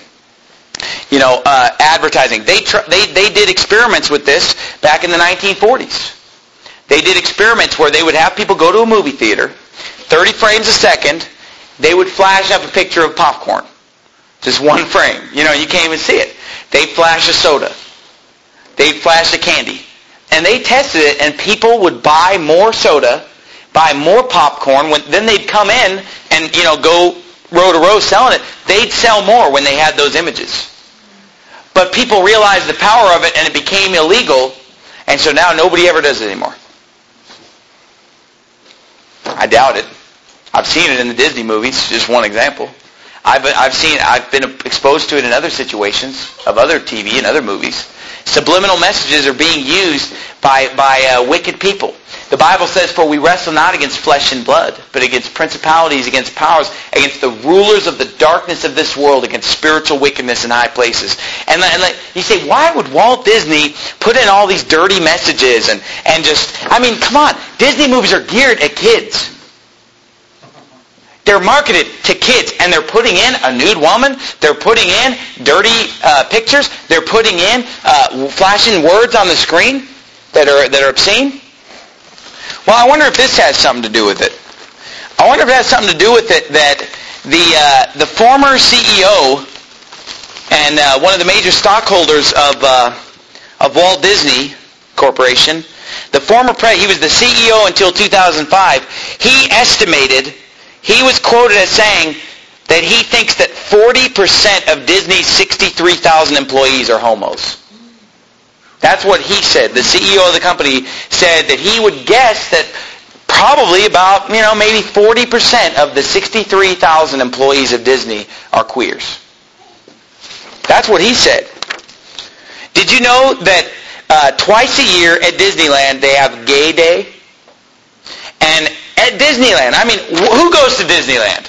Advertising. They did experiments with this back in the 1940s. They did experiments where they would have people go to a movie theater, 30 frames a second, they would flash up a picture of popcorn. Just one frame. You can't even see it. They'd flash a soda. They'd flash a candy. And they tested it, and people would buy more soda, buy more popcorn. Then they'd come in and, go row to row selling it. They'd sell more when they had those images. But people realized the power of it, and it became illegal, and so now nobody ever does it anymore. I doubt it. I've seen it in the Disney movies, just one example. I've been exposed to it in other situations of other TV and other movies. Subliminal messages are being used by wicked people. The Bible says, "For we wrestle not against flesh and blood, but against principalities, against powers, against the rulers of the darkness of this world, against spiritual wickedness in high places." And you say, why would Walt Disney put in all these dirty messages and just, come on. Disney movies are geared at kids. They're marketed to kids, and they're putting in a nude woman. They're putting in dirty pictures. They're putting in flashing words on the screen that are obscene. Well, I wonder if this has something to do with it. I wonder if it has something to do with it that the former CEO and one of the major stockholders of Walt Disney Corporation, the former president, he was the CEO until 2005. He was quoted as saying that he thinks that 40% of Disney's 63,000 employees are homos. That's what he said. The CEO of the company said that he would guess that probably about, maybe 40% of the 63,000 employees of Disney are queers. That's what he said. Did you know that twice a year at Disneyland they have Gay Day? And at Disneyland, who goes to Disneyland?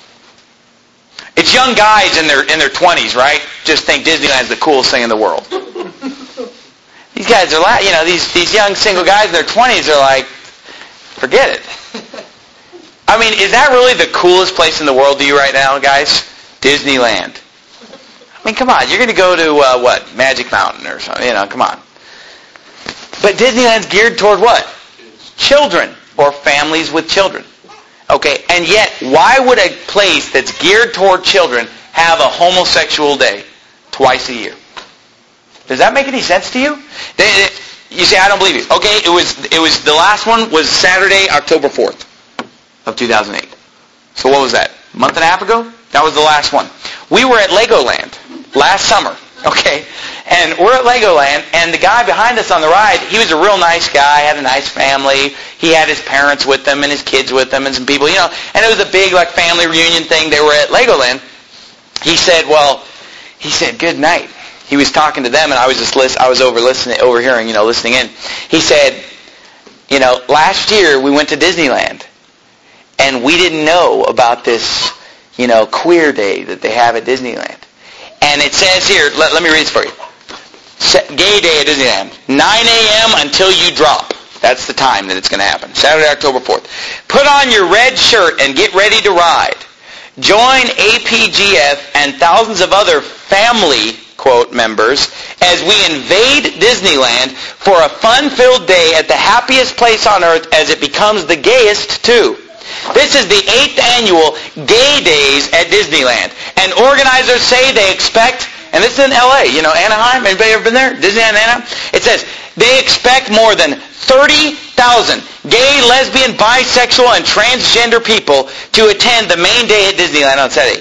It's young guys in their 20s, right? Just think Disneyland's the coolest thing in the world. These guys are, these young single guys in their 20s are like, forget it. Is that really the coolest place in the world to you right now, guys? Disneyland. Come on, you're going to go to, Magic Mountain or something, come on. But Disneyland's geared toward what? Children or families with children. Okay, and yet, why would a place that's geared toward children have a homosexual day twice a year? Does that make any sense to you? You say, I don't believe you. Okay, it was the last one was Saturday, October 4th of 2008. So what was that? A month and a half ago? That was the last one. We were at Legoland last summer, okay? And we're at Legoland, and the guy behind us on the ride, he was a real nice guy, had a nice family. He had his parents with him and his kids with him and some people, and it was a big family reunion thing. They were at Legoland. He said, good night. He was talking to them, and I was overhearing, listening in. He said, last year we went to Disneyland, and we didn't know about this, queer day that they have at Disneyland. And it says here, let me read this for you. Gay Day at Disneyland, 9 a.m. until you drop. That's the time that it's going to happen. Saturday, October 4th. Put on your red shirt and get ready to ride. Join APGF and thousands of other family, quote, members as we invade Disneyland for a fun-filled day at the happiest place on earth as it becomes the gayest, too. This is the 8th annual Gay Days at Disneyland. And organizers say they expect, and this is in L.A., Anaheim. Anybody ever been there? Disneyland, Anaheim? It says they expect more than 30,000 gay, lesbian, bisexual, and transgender people to attend the main day at Disneyland on Saturday.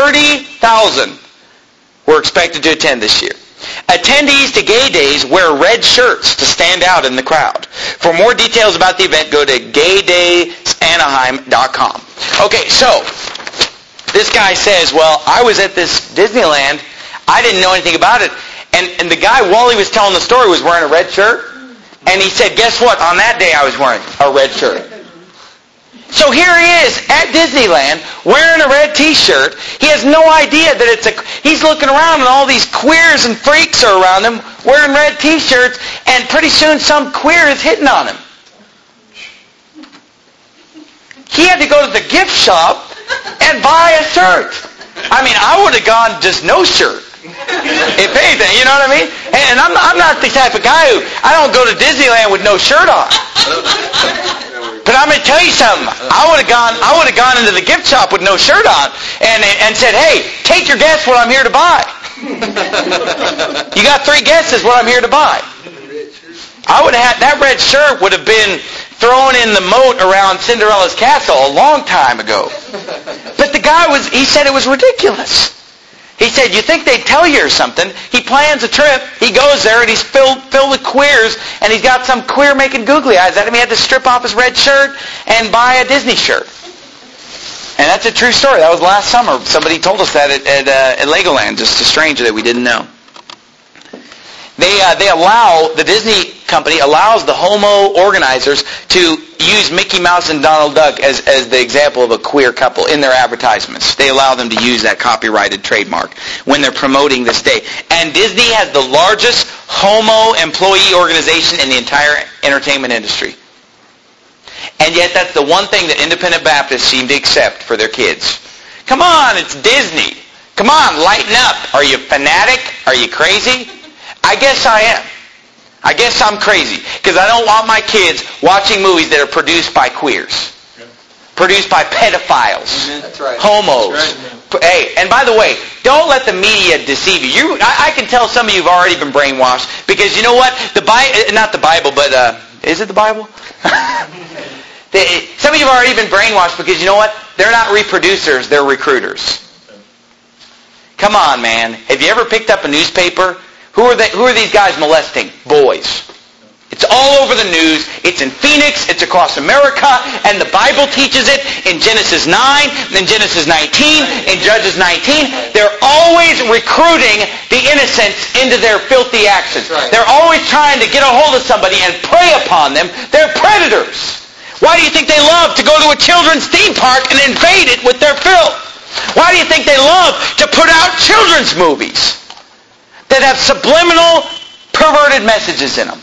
30,000 were expected to attend this year. Attendees to Gay Days wear red shirts to stand out in the crowd. For more details about the event, go to gaydayanaheim.com. Okay, so this guy says, I was at this Disneyland. I didn't know anything about it. And the guy, while he was telling the story, was wearing a red shirt. And he said, guess what? On that day, I was wearing a red shirt. So here he is at Disneyland wearing a red T-shirt. He has no idea that he's looking around and all these queers and freaks are around him wearing red T-shirts, and pretty soon some queer is hitting on him. He had to go to the gift shop and buy a shirt. I would have gone just no shirt. If anything, you know what I mean? And I'm not the type of guy who, I don't go to Disneyland with no shirt on. But I'm going to tell you something. I would have gone into the gift shop with no shirt on and said, hey, take your guess what I'm here to buy. You got 3 guesses what I'm here to buy. I would have had, that red shirt would have been thrown in the moat around Cinderella's castle a long time ago. But the guy he said it was ridiculous. He said, you think they'd tell you or something? He plans a trip. He goes there and he's filled with queers, and he's got some queer making googly eyes at him. He had to strip off his red shirt and buy a Disney shirt. And that's a true story. That was last summer. Somebody told us that at Legoland, just a stranger that we didn't know. They allow, the Disney company allows the homo organizers to use Mickey Mouse and Donald Duck as the example of a queer couple in their advertisements. They allow them to use that copyrighted trademark when they're promoting this day. And Disney has the largest homo employee organization in the entire entertainment industry. And yet that's the one thing that independent Baptists seem to accept for their kids. Come on, it's Disney. Come on, lighten up. Are you fanatic? Are you crazy? I guess I am. I guess I'm crazy because I don't want my kids watching movies that are produced by queers, produced by pedophiles, That's right. homos. That's right. Hey, and by the way, don't let the media deceive you. I can tell some of you have already been brainwashed because you know what? Not the Bible, but is it the Bible? Some of you have already been brainwashed because you know what? They're not reproducers; they're recruiters. Come on, man. Have you ever picked up a newspaper? Who are these guys molesting? Boys. It's all over the news. It's in Phoenix. It's across America. And the Bible teaches it in Genesis 9, in Genesis 19, in Judges 19. They're always recruiting the innocents into their filthy actions. Right. They're always trying to get a hold of somebody and prey upon them. They're predators. Why do you think they love to go to a children's theme park and invade it with their filth? Why do you think they love to put out children's movies that have subliminal, perverted messages in them?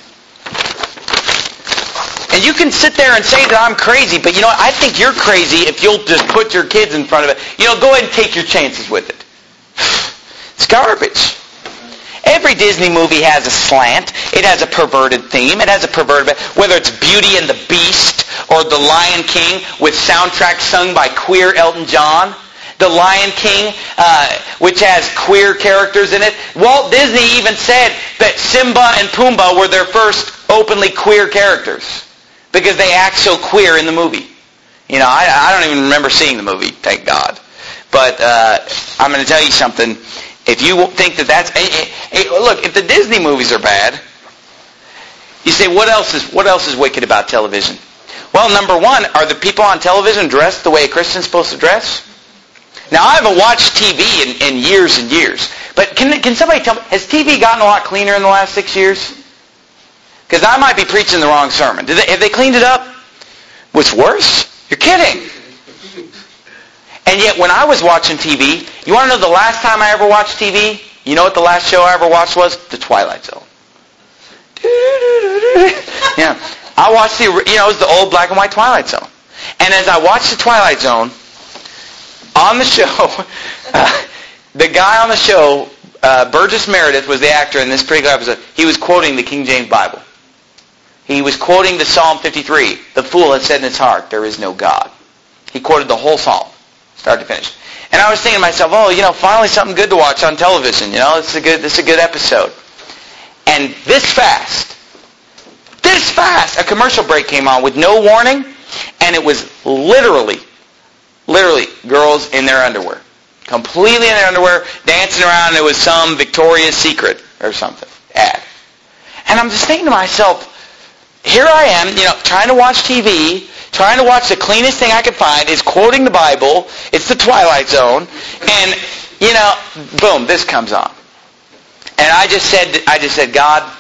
And you can sit there and say that I'm crazy, but you know what? I think you're crazy if you'll just put your kids in front of it. You know, go ahead and take your chances with it. It's garbage. Every Disney movie has a slant. It has a perverted theme. It has a perverted, whether it's Beauty and the Beast or The Lion King with soundtrack sung by queer Elton John. The Lion King, which has queer characters in it. Walt Disney even said that Simba and Pumbaa were their first openly queer characters because they act so queer in the movie. You know, I don't even remember seeing the movie, thank God. But I'm going to tell you something. If you think that's... look, if the Disney movies are bad, you say, what else is wicked about television? Well, number one, are the people on television dressed the way a Christian's supposed to dress? Now, I haven't watched TV in years and years, but can somebody tell me, has TV gotten a lot cleaner in the last 6 years? Because I might be preaching the wrong sermon. Have they cleaned it up? What's worse? You're kidding. And yet, when I was watching TV, you want to know the last time I ever watched TV? You know what the last show I ever watched was? The Twilight Zone. Yeah, I watched it was the old black and white Twilight Zone. And as I watched the Twilight Zone, on the show, the guy on the show, Burgess Meredith was the actor in this particular episode. He was quoting the King James Bible. He was quoting the Psalm 53. The fool has said in his heart, there is no God. He quoted the whole Psalm, start to finish. And I was thinking to myself, finally something good to watch on television. This is a good episode. And this fast, a commercial break came on with no warning, and it was literally girls in their underwear. Completely in their underwear, dancing around. It was some Victoria's Secret or something ad. And I'm just thinking to myself, here I am, trying to watch TV, trying to watch the cleanest thing I could find, is quoting the Bible. It's the Twilight Zone. And, boom, this comes on. And I just said, God,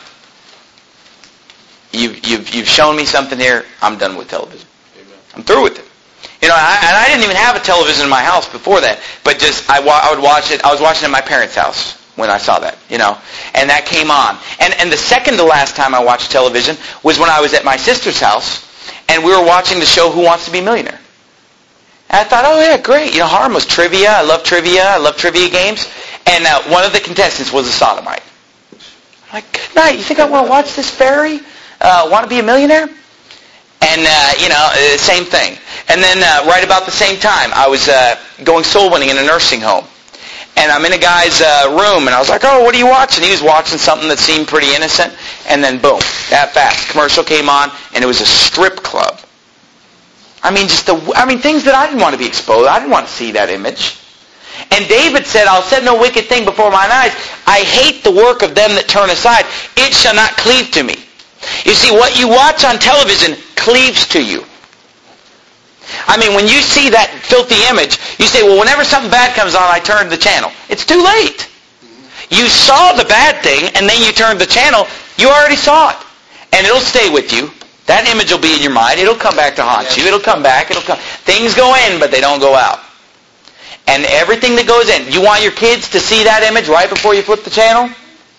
you've shown me something here. I'm done with television. Amen. I'm through with it. And I didn't even have a television in my house before that, but I would watch it. I was watching it at my parents' house when I saw that, and that came on. And the second to last time I watched television was when I was at my sister's house, and we were watching the show Who Wants to Be a Millionaire. And I thought, oh yeah, great. Harmless trivia. I love trivia. I love trivia games. And one of the contestants was a sodomite. I'm like, good night. You think I want to watch this fairy? Want to be a millionaire? And, same thing. And then right about the same time, I was going soul winning in a nursing home. And I'm in a guy's room, and I was like, oh, what are you watching? He was watching something that seemed pretty innocent. And then, boom, that fast, commercial came on, and it was a strip club. I mean, things that I didn't want to be exposed. I didn't want to see that image. And David said, I'll set no wicked thing before mine eyes. I hate the work of them that turn aside. It shall not cleave to me. You see, what you watch on television cleaves to you. I mean, when you see that filthy image, you say, well, whenever something bad comes on, I turn the channel. It's too late. You saw the bad thing, and then you turned the channel. You already saw it. And it'll stay with you. That image will be in your mind. It'll come back to haunt you. It'll come back. Things go in, but they don't go out. And everything that goes in. You want your kids to see that image right before you flip the channel?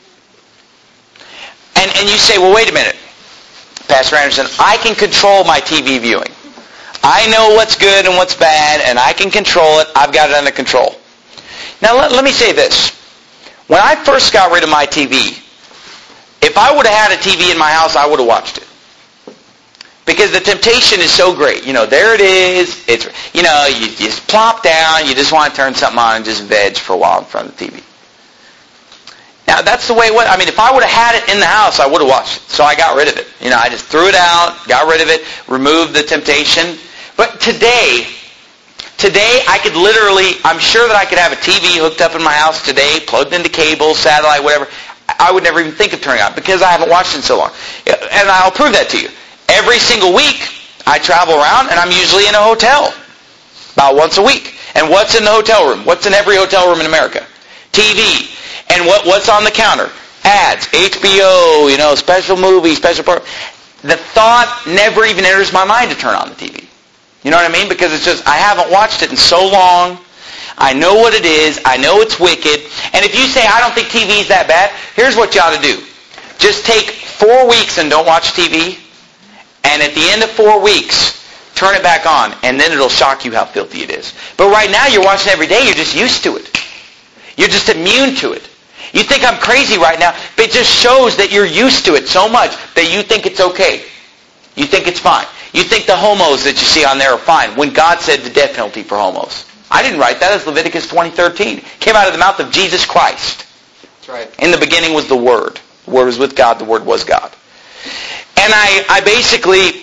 And you say, well, wait a minute, Pastor Anderson, I can control my TV viewing. I know what's good and what's bad, and I can control it. I've got it under control. Now, let me say this. When I first got rid of my TV, if I would have had a TV in my house, I would have watched it. Because the temptation is so great. There it is. It's, you just plop down. You just want to turn something on and just veg for a while in front of the TV. Now, that's the way it was. I mean, if I would have had it in the house, I would have watched it. So I got rid of it. I just threw it out, got rid of it, removed the temptation. But today, I could literally, I'm sure that I could have a TV hooked up in my house today, plugged into cable, satellite, whatever. I would never even think of turning on because I haven't watched it in so long. And I'll prove that to you. Every single week, I travel around, and I'm usually in a hotel about once a week. And what's in the hotel room? What's in every hotel room in America? TV. And what's on the counter? Ads. HBO, special movie, special part. The thought never even enters my mind to turn on the TV. You know what I mean? Because it's just, I haven't watched it in so long. I know what it is. I know it's wicked. And if you say, I don't think TV is that bad, here's what you ought to do. Just take 4 weeks and don't watch TV. And at the end of 4 weeks, turn it back on. And then it'll shock you how filthy it is. But right now, you're watching every day. You're just used to it. You're just immune to it. You think I'm crazy right now, but it just shows that you're used to it so much that you think it's okay. You think it's fine. You think the homos that you see on there are fine, when God said the death penalty for homos. I didn't write that. It's Leviticus 20:13. It came out of the mouth of Jesus Christ. That's right. In the beginning was the Word. The Word was with God. The Word was God. And I basically,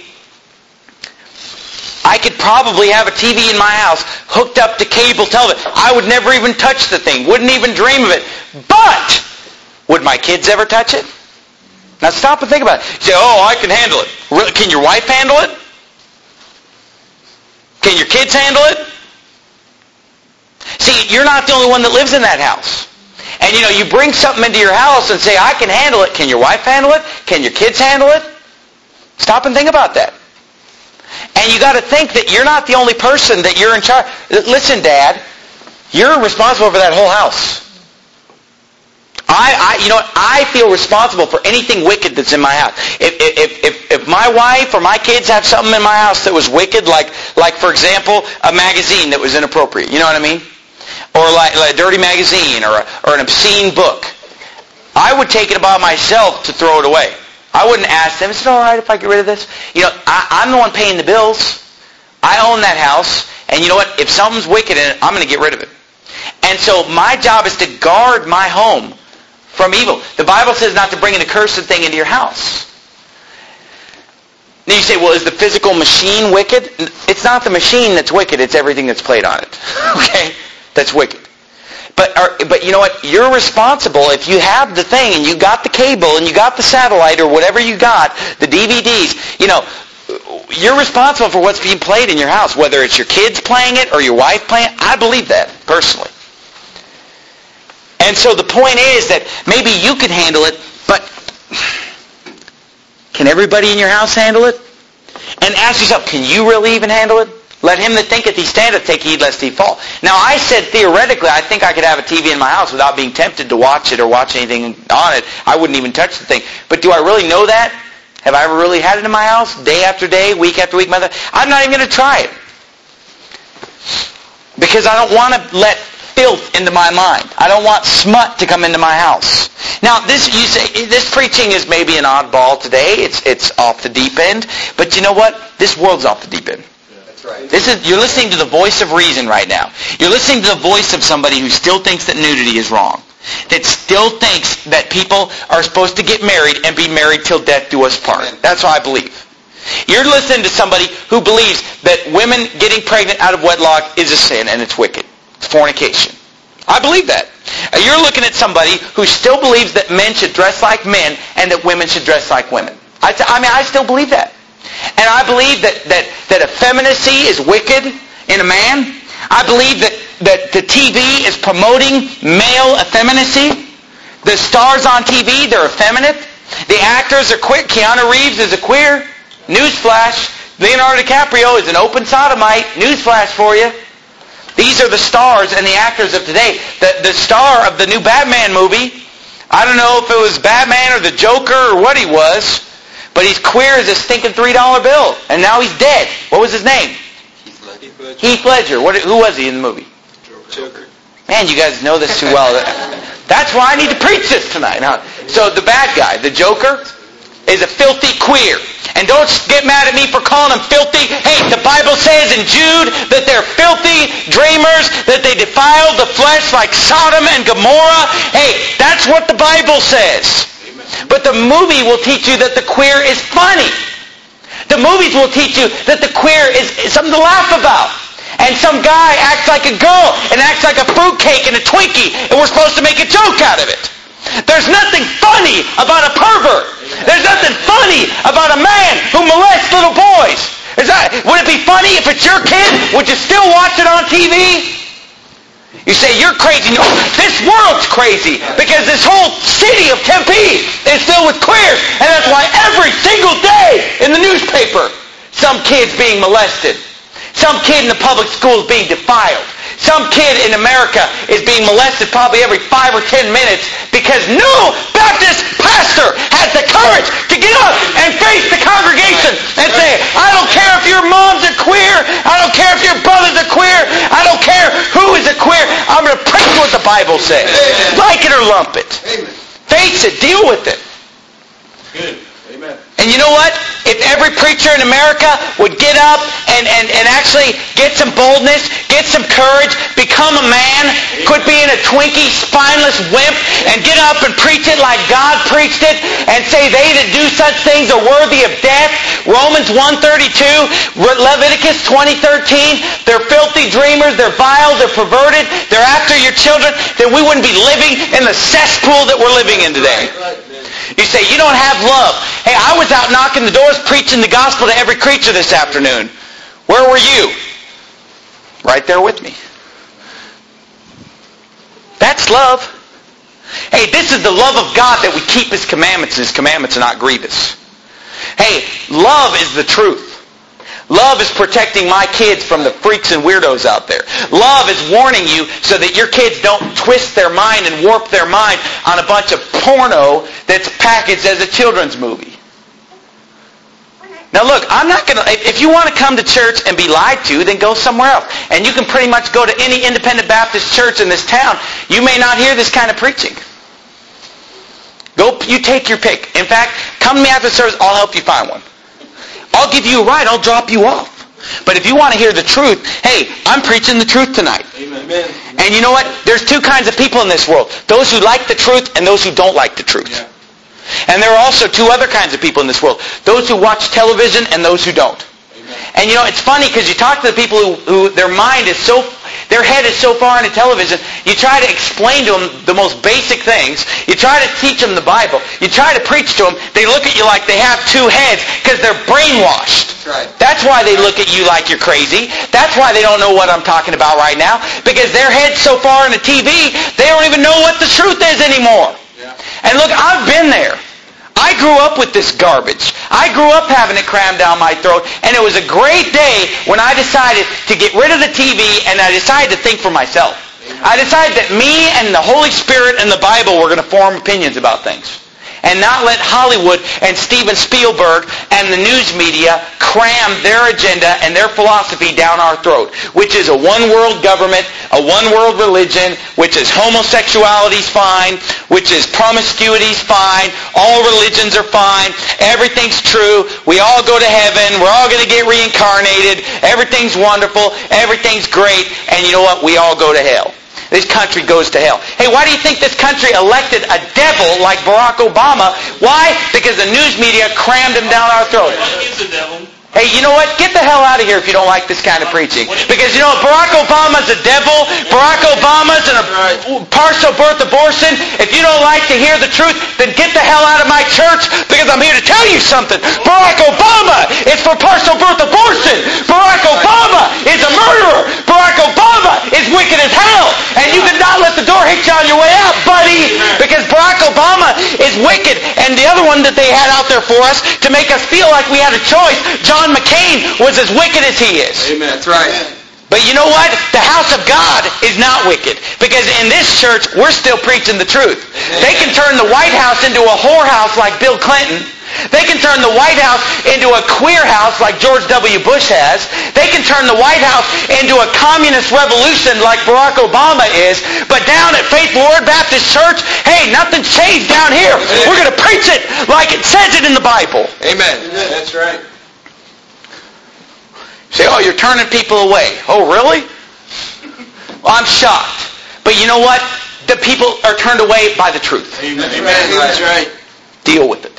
I could probably have a TV in my house hooked up to cable television. I would never even touch the thing. Wouldn't even dream of it. But would my kids ever touch it? Now stop and think about it. You say, oh, I can handle it. Really? Can your wife handle it? Can your kids handle it? See, you're not the only one that lives in that house. And you bring something into your house and say, I can handle it. Can your wife handle it? Can your kids handle it? Stop and think about that. And you got to think that you're not the only person that you're in charge. Listen, Dad, you're responsible for that whole house. I feel responsible for anything wicked that's in my house. If my wife or my kids have something in my house that was wicked, like for example, a magazine that was inappropriate, you know what I mean? Or like a dirty magazine or an obscene book, I would take it upon myself to throw it away. I wouldn't ask them, is it all right if I get rid of this? I'm the one paying the bills. I own that house. And you know what? If something's wicked in it, I'm going to get rid of it. And so my job is to guard my home from evil. The Bible says not to bring an accursed thing into your house. Now you say, well, is the physical machine wicked? It's not the machine that's wicked. It's everything that's played on it. Okay? That's wicked. But you know what? You're responsible if you have the thing and you got the cable and you got the satellite or whatever you got, the DVDs, you're responsible for what's being played in your house, whether it's your kids playing it or your wife playing it. I believe that, personally. And so the point is that maybe you can handle it, but can everybody in your house handle it? And ask yourself, can you really even handle it? Let him that thinketh he standeth take heed lest he fall. Now I said theoretically I think I could have a TV in my house without being tempted to watch it or watch anything on it. I wouldn't even touch the thing. But do I really know that? Have I ever really had it in my house? Day after day, week after week, I'm not even going to try it. Because I don't want to let filth into my mind. I don't want smut to come into my house. Now, you say this preaching is maybe an oddball today. It's off the deep end. But you know what? This world's off the deep end. That's right. You're listening to the voice of reason right now. You're listening to the voice of somebody who still thinks that nudity is wrong. That still thinks that people are supposed to get married and be married till death do us part. That's what I believe. You're listening to somebody who believes that women getting pregnant out of wedlock is a sin and it's wicked. It's fornication. I believe that. You're looking at somebody who still believes that men should dress like men and that women should dress like women. I still believe that. And I believe that effeminacy is wicked in a man. I believe that the TV is promoting male effeminacy. The stars on TV, they're effeminate. The actors are quick. Keanu Reeves is a queer. Newsflash. Leonardo DiCaprio is an open sodomite. Newsflash for you. These are the stars and the actors of today. The star of the new Batman movie, I don't know if it was Batman or the Joker or what he was, but he's queer as a stinking $3 bill. And now he's dead. What was his name? Heath Ledger. Who was he in the movie? Joker. Man, you guys know this too well. That's why I need to preach this tonight. Huh? So the bad guy, the Joker, is a filthy queer. And don't get mad at me for calling them filthy. Hey, the Bible says in Jude that they're filthy dreamers, that they defile the flesh like Sodom and Gomorrah. Hey, that's what the Bible says. Amen. But the movie will teach you that the queer is funny. The movies will teach you that the queer is something to laugh about. And some guy acts like a girl and acts like a fruitcake and a Twinkie, and we're supposed to make a joke out of it. There's nothing funny about a pervert. There's nothing funny about a man who molests little boys. Would it be funny if it's your kid? Would you still watch it on TV? You say, you're crazy. No, this world's crazy because this whole city of Tempe is filled with queers. And that's why every single day in the newspaper, some kid's being molested. Some kid in the public school is being defiled. Some kid in America is being molested probably every 5 or 10 minutes because no Baptist pastor has the courage to get up and face the congregation and say, I don't care if your mom's a queer. I don't care if your brother's a queer. I don't care who is a queer. I'm going to preach what the Bible says. Amen. Like it or lump it. Amen. Face it. Deal with it. Good. Amen. And you know what? If every preacher in America would get up and actually get some boldness, get some courage, become a man, quit being a Twinkie, spineless wimp, and get up and preach it like God preached it, and say they that do such things are worthy of death. Romans 1:32, Leviticus 20:13, they're filthy dreamers, they're vile, they're perverted, they're after your children, then we wouldn't be living in the cesspool that we're living in today. You say, you don't have love. Hey, I was out knocking the doors preaching the gospel to every creature this afternoon. Where were you? Right there with me. That's love. Hey, this is the love of God that we keep His commandments, and His commandments are not grievous. Hey, love is the truth. Love is protecting my kids from the freaks and weirdos out there. Love is warning you so that your kids don't twist their mind and warp their mind on a bunch of porno that's packaged as a children's movie. Now look, I'm not going to... If you want to come to church and be lied to, then go somewhere else. And you can pretty much go to any independent Baptist church in this town. You may not hear this kind of preaching. Go, you take your pick. In fact, come to me after the service, I'll help you find one. I'll give you a ride. I'll drop you off. But if you want to hear the truth, hey, I'm preaching the truth tonight. Amen. And you know what? There's two kinds of people in this world. Those who like the truth and those who don't like the truth. Yeah. And there are also two other kinds of people in this world. Those who watch television and those who don't. Amen. And you know, it's funny because you talk to the people who their mind is so... Their head is so far into television, you try to explain to them the most basic things. You try to teach them the Bible. You try to preach to them. They look at you like they have two heads because they're brainwashed. That's right. That's why they look at you like you're crazy. That's why they don't know what I'm talking about right now. Because their head's so far into TV, they don't even know what the truth is anymore. Yeah. And look, I've been there. I grew up with this garbage. I grew up having it crammed down my throat, and it was a great day when I decided to get rid of the TV and I decided to think for myself. I decided that me and the Holy Spirit and the Bible were going to form opinions about things. and not let Hollywood and Steven Spielberg and the news media cram their agenda and their philosophy down our throat, which is a one-world government, a one-world religion, which is homosexuality's fine, which is promiscuity's fine, all religions are fine, everything's true, we all go to heaven, we're all going to get reincarnated, everything's wonderful, everything's great, and you know what? We all go to hell. This country goes to hell. Hey, why do you think this country elected a devil like Barack Obama? Why? Because the news media crammed him down our throat. What is the devil? Hey, you know what? Get the hell out of here if you don't like this kind of preaching. Because you know what? Barack Obama's a devil. Barack Obama's a partial birth abortion. If you don't like to hear the truth, then get the hell out of my church, because I'm here to tell you something. Barack Obama is for partial birth abortion. Barack Obama is a murderer. Barack Obama is wicked as hell. And you did not let the door hit you on your way out, buddy, because Barack Obama is wicked. And the other one that they had out there for us to make us feel like we had a choice, John McCain was as wicked as he is. Amen. That's right. But you know what? The house of God is not wicked. Because in this church, we're still preaching the truth. They can turn the White House into a whorehouse like Bill Clinton. They can turn the White House into a queer house like George W. Bush has. They can turn the White House into a communist revolution like Barack Obama is. But down at Faith Lord Baptist Church, hey, nothing's changed down here. We're going to preach it like it says it in the Bible. Amen. That's right. Say, oh, you're turning people away. Oh, really? Well, I'm shocked. But you know what? The people are turned away by the truth. Amen. That's right. Deal with it.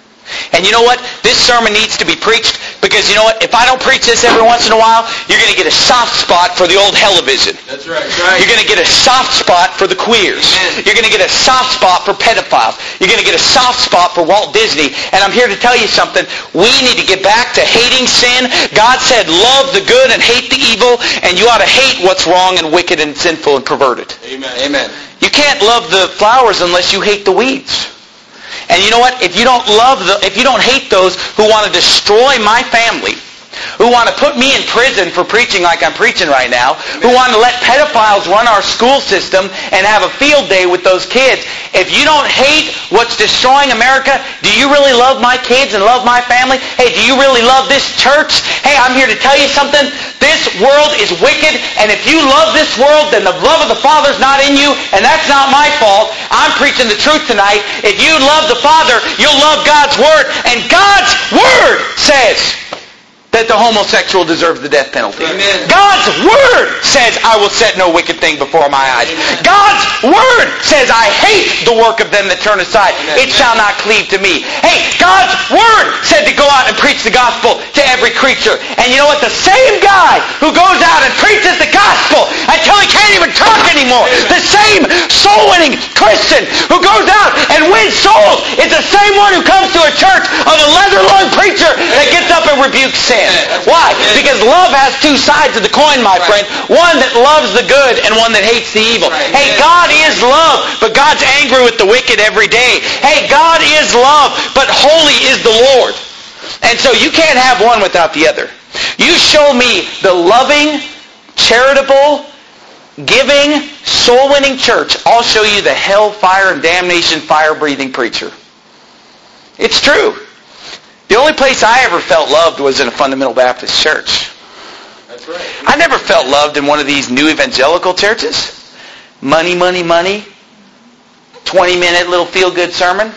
And you know what? This sermon needs to be preached, because you know what? If I don't preach this every once in a while, you're going to get a soft spot for the old television. That's right. You're going to get a soft spot for the queers. Amen. You're going to get a soft spot for pedophiles. You're going to get a soft spot for Walt Disney. And I'm here to tell you something. We need to get back to hating sin. God said, love the good and hate the evil, and you ought to hate what's wrong and wicked and sinful and perverted. Amen. Amen. You can't love the flowers unless you hate the weeds. And you know what? If you don't hate those who want to destroy my family, who want to put me in prison for preaching like I'm preaching right now, who want to let pedophiles run our school system and have a field day with those kids, if you don't hate what's destroying America, do you really love my kids and love my family? Hey, do you really love this church? Hey, I'm here to tell you something. This world is wicked, and if you love this world, then the love of the Father's not in you, and that's not my fault. I'm preaching the truth tonight. If you love the Father, you'll love God's Word, and God's Word says that the homosexual deserves the death penalty. Amen. God's Word says, I will set no wicked thing before my eyes. Amen. God's Word says, I hate the work of them that turn aside. Amen. It shall not cleave to me. Hey, God's Word said to go out and preach the gospel to every creature. And you know what? The same guy who goes out and preaches the gospel until he can't even talk anymore, the same soul-winning Christian who goes out and wins souls, is the same one who comes to a church of a leather-lung preacher that gets up and rebukes sin. Why? Because love has two sides of the coin, my friend. One that loves the good and one that hates the evil. Hey, God is love, but God's angry with the wicked every day. Hey, God is love, but holy is the Lord. And so you can't have one without the other. You show me the loving, charitable, giving, soul-winning church, I'll show you the hellfire and damnation fire-breathing preacher. It's true. The only place I ever felt loved was in a fundamental Baptist church. That's right. I never felt loved in one of these new evangelical churches. Money, money, money. 20-minute little feel-good sermon.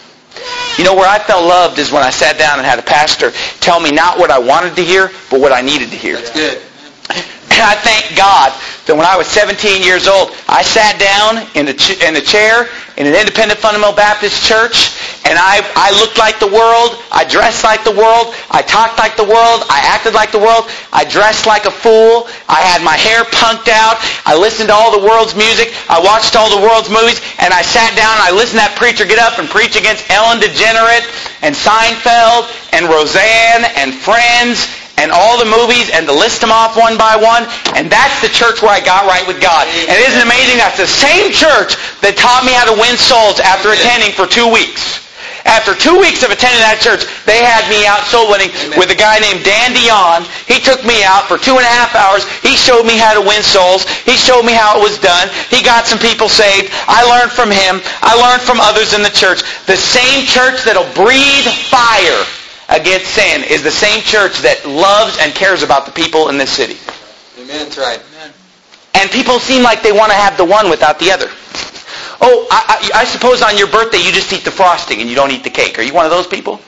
You know, where I felt loved is when I sat down and had a pastor tell me not what I wanted to hear, but what I needed to hear. That's good. And I thank God that when I was 17 years old, I sat down in a chair in an independent fundamental Baptist church, and I looked like the world, I dressed like the world, I talked like the world, I acted like the world, I dressed like a fool, I had my hair punked out, I listened to all the world's music, I watched all the world's movies, and I sat down and I listened to that preacher get up and preach against Ellen DeGeneres and Seinfeld and Roseanne and Friends and all the movies, and to list them off one by one, and that's the church where I got right with God. And isn't it amazing? That's the same church that taught me how to win souls after attending for 2 weeks. After 2 weeks of attending that church, they had me out soul winning with a guy named Dan Dion. He took me out for 2.5 hours. He showed me how to win souls. He showed me how it was done. He got some people saved. I learned from him. I learned from others in the church. The same church that'll breathe fire against sin is the same church that loves and cares about the people in this city. Amen. That's right. And people seem like they want to have the one without the other. Oh, I suppose on your birthday you just eat the frosting and you don't eat the cake. Are you one of those people?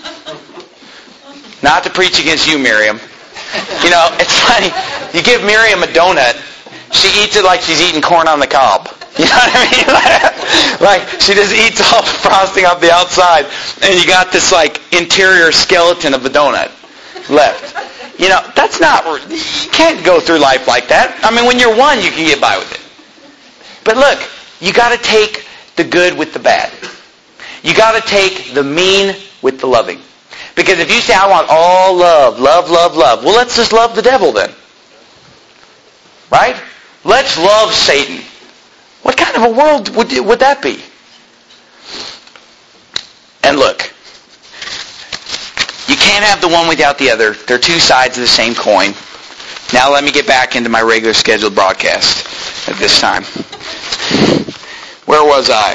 Not to preach against you, Miriam. You know, it's funny. You give Miriam a donut, she eats it like she's eating corn on the cob. You know what I mean? Like, she just eats all the frosting off the outside, and you got this, like, interior skeleton of the donut left. You know, that's not... You can't go through life like that. I mean, when you're one, you can get by with it. But look, you got to take the good with the bad. You got to take the mean with the loving. Because if you say, I want all love, love, love, love, well, let's just love the devil then. Right? Let's love Satan. What kind of a world would that be? And look, you can't have the one without the other. They're two sides of the same coin. Now let me get back into my regular scheduled broadcast at this time. Where was I?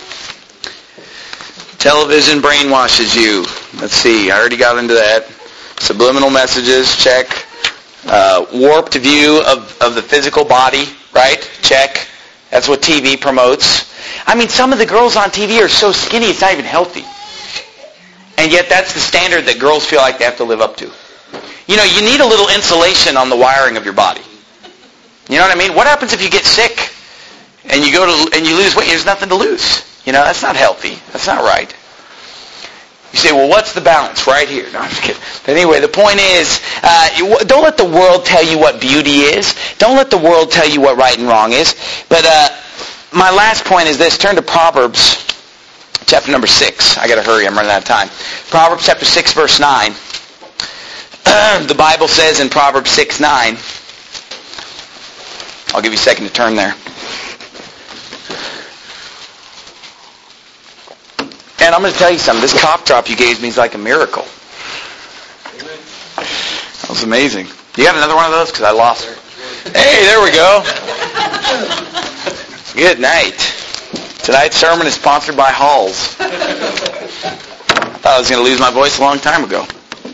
Television brainwashes you. Let's see. I already got into that. Subliminal messages, check. Warped view of the physical body, right? Check. That's what TV promotes. I mean, some of the girls on TV are so skinny it's not even healthy. And yet that's the standard that girls feel like they have to live up to. You know, you need a little insulation on the wiring of your body. You know what I mean? What happens if you get sick and you go to and you lose weight? There's nothing to lose. You know, that's not healthy. That's not right. You say, well, what's the balance? Right here. No, I'm just kidding. But anyway, the point is, don't let the world tell you what beauty is. Don't let the world tell you what right and wrong is. But my last point is this. Turn to Proverbs chapter number 6. I got to hurry. I'm running out of time. Proverbs chapter 6, verse 9. The Bible says in Proverbs 6:9. I'll give you a second to turn there. And I'm going to tell you something. This cough drop you gave me is like a miracle. That was amazing. Do you have another one of those? Because I lost it. Hey, there we go. Good night. Tonight's sermon is sponsored by Halls. I thought I was going to lose my voice a long time ago.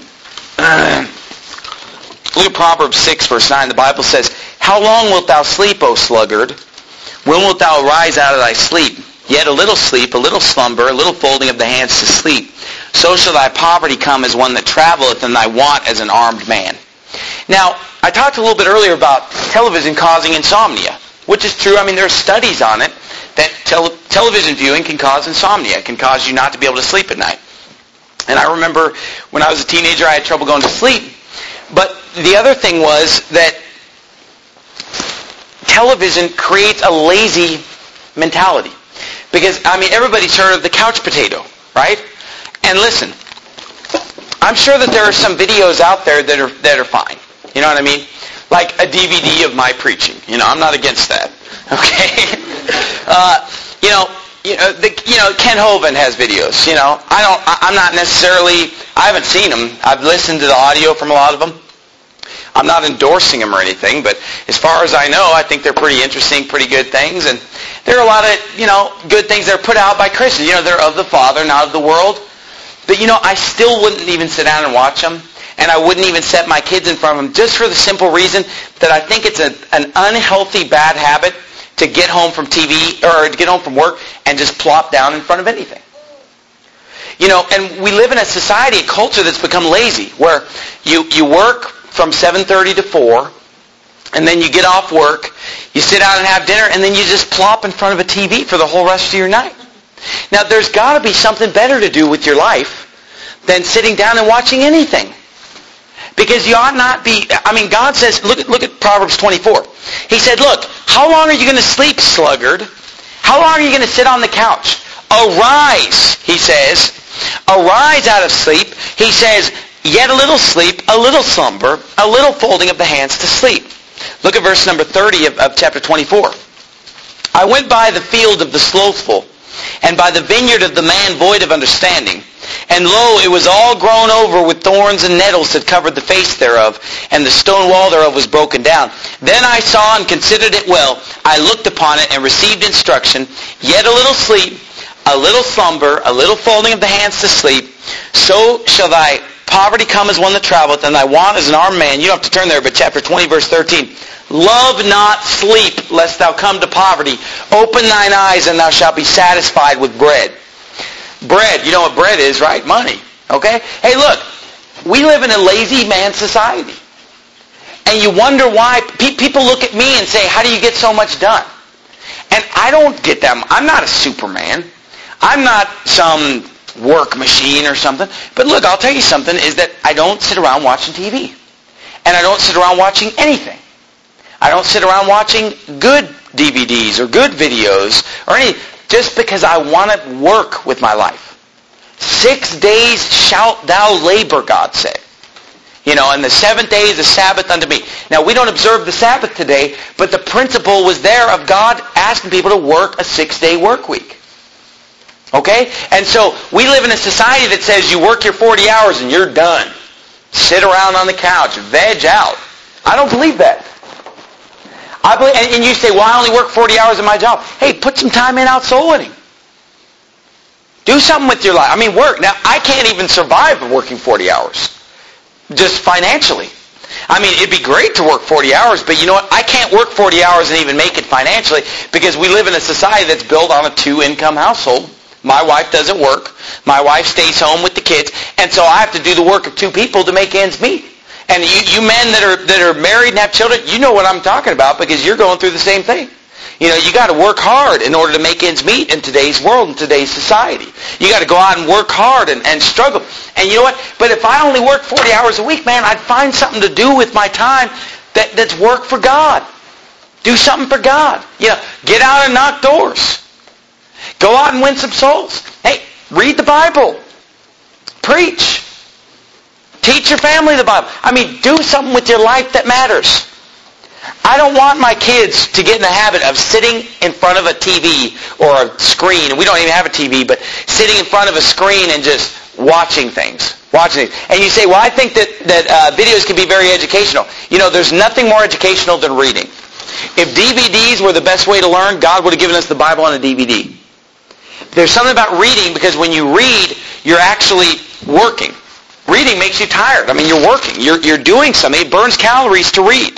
Look at Proverbs 6, verse 9. The Bible says, How long wilt thou sleep, O sluggard? When wilt thou arise out of thy sleep? Yet a little sleep, a little slumber, a little folding of the hands to sleep. So shall thy poverty come as one that traveleth, and thy want as an armed man. Now, I talked a little bit earlier about television causing insomnia, which is true. I mean, there are studies on it that television viewing can cause insomnia. It can cause you not to be able to sleep at night. And I remember when I was a teenager, I had trouble going to sleep. But the other thing was that television creates a lazy mentality. Because, I mean, everybody's heard of the couch potato, right? And listen, I'm sure that there are some videos out there that are fine. You know what I mean? Like a DVD of my preaching. You know, I'm not against that. Okay? Ken Hovind has videos. You know, I haven't seen them. I've listened to the audio from a lot of them. I'm not endorsing them or anything, but as far as I know, I think they're pretty interesting, pretty good things. And there are a lot of, good things that are put out by Christians. You know, they're of the Father, not of the world. But, I still wouldn't even sit down and watch them. And I wouldn't even set my kids in front of them just for the simple reason that I think it's an unhealthy, bad habit to get home from TV or to get home from work and just plop down in front of anything. And we live in a society, a culture that's become lazy, where you work from 7:30 to 4, and then you get off work, you sit down and have dinner, and then you just plop in front of a TV for the whole rest of your night. Now, there's got to be something better to do with your life than sitting down and watching anything. Because you ought not be, God says, look at Proverbs 24. He said, look, how long are you going to sleep, sluggard? How long are you going to sit on the couch? Arise, he says. Arise out of sleep. He says, yet a little sleep, a little slumber, a little folding of the hands to sleep. Look at verse number 30 of chapter 24. I went by the field of the slothful and by the vineyard of the man void of understanding. And lo, it was all grown over with thorns and nettles that covered the face thereof, and the stone wall thereof was broken down. Then I saw and considered it well. I looked upon it and received instruction. Yet a little sleep, a little slumber, a little folding of the hands to sleep. So shall thy poverty come as one that traveleth, and thy want as an armed man. You don't have to turn there, but chapter 20, verse 13. Love not sleep, lest thou come to poverty. Open thine eyes, and thou shalt be satisfied with bread. Bread, you know what bread is, right? Money. Okay? Hey, look, we live in a lazy man society. And you wonder why people look at me and say, how do you get so much done? And I don't get them. I'm not a Superman. I'm not some work machine or something. But look, I'll tell you something, is that I don't sit around watching TV. And I don't sit around watching anything. I don't sit around watching good DVDs or good videos or anything, just because I want to work with my life. 6 days shalt thou labor, God said. You know, and the seventh day is a Sabbath unto me. Now, we don't observe the Sabbath today, but the principle was there of God asking people to work a 6-day work week. Okay? And so we live in a society that says you work your 40 hours and you're done. Sit around on the couch, veg out. I don't believe that. I believe, and you say, well, I only work 40 hours in my job. Hey, put some time in out soul winning. Do something with your life. I mean, work. Now, I can't even survive working 40 hours. Just financially. I mean, it'd be great to work 40 hours, but you know what? I can't work 40 hours and even make it financially because we live in a society that's built on a 2-income household. My wife doesn't work. My wife stays home with the kids. And so I have to do the work of 2 people to make ends meet. And you men that are married and have children, you know what I'm talking about because you're going through the same thing. You know, you got to work hard in order to make ends meet in today's world, in today's society. You got to go out and work hard and struggle. And you know what? But if I only work 40 hours a week, man, I'd find something to do with my time that's work for God. Do something for God. You know, get out and knock doors. Go out and win some souls. Hey, read the Bible. Preach. Teach your family the Bible. I mean, do something with your life that matters. I don't want my kids to get in the habit of sitting in front of a TV or a screen. We don't even have a TV, but sitting in front of a screen and just watching things. And you say, well, I think that videos can be very educational. You know, there's nothing more educational than reading. If DVDs were the best way to learn, God would have given us the Bible on a DVD. There's something about reading because when you read, you're actually working. Reading makes you tired. I mean, you're working. You're doing something. It burns calories to read.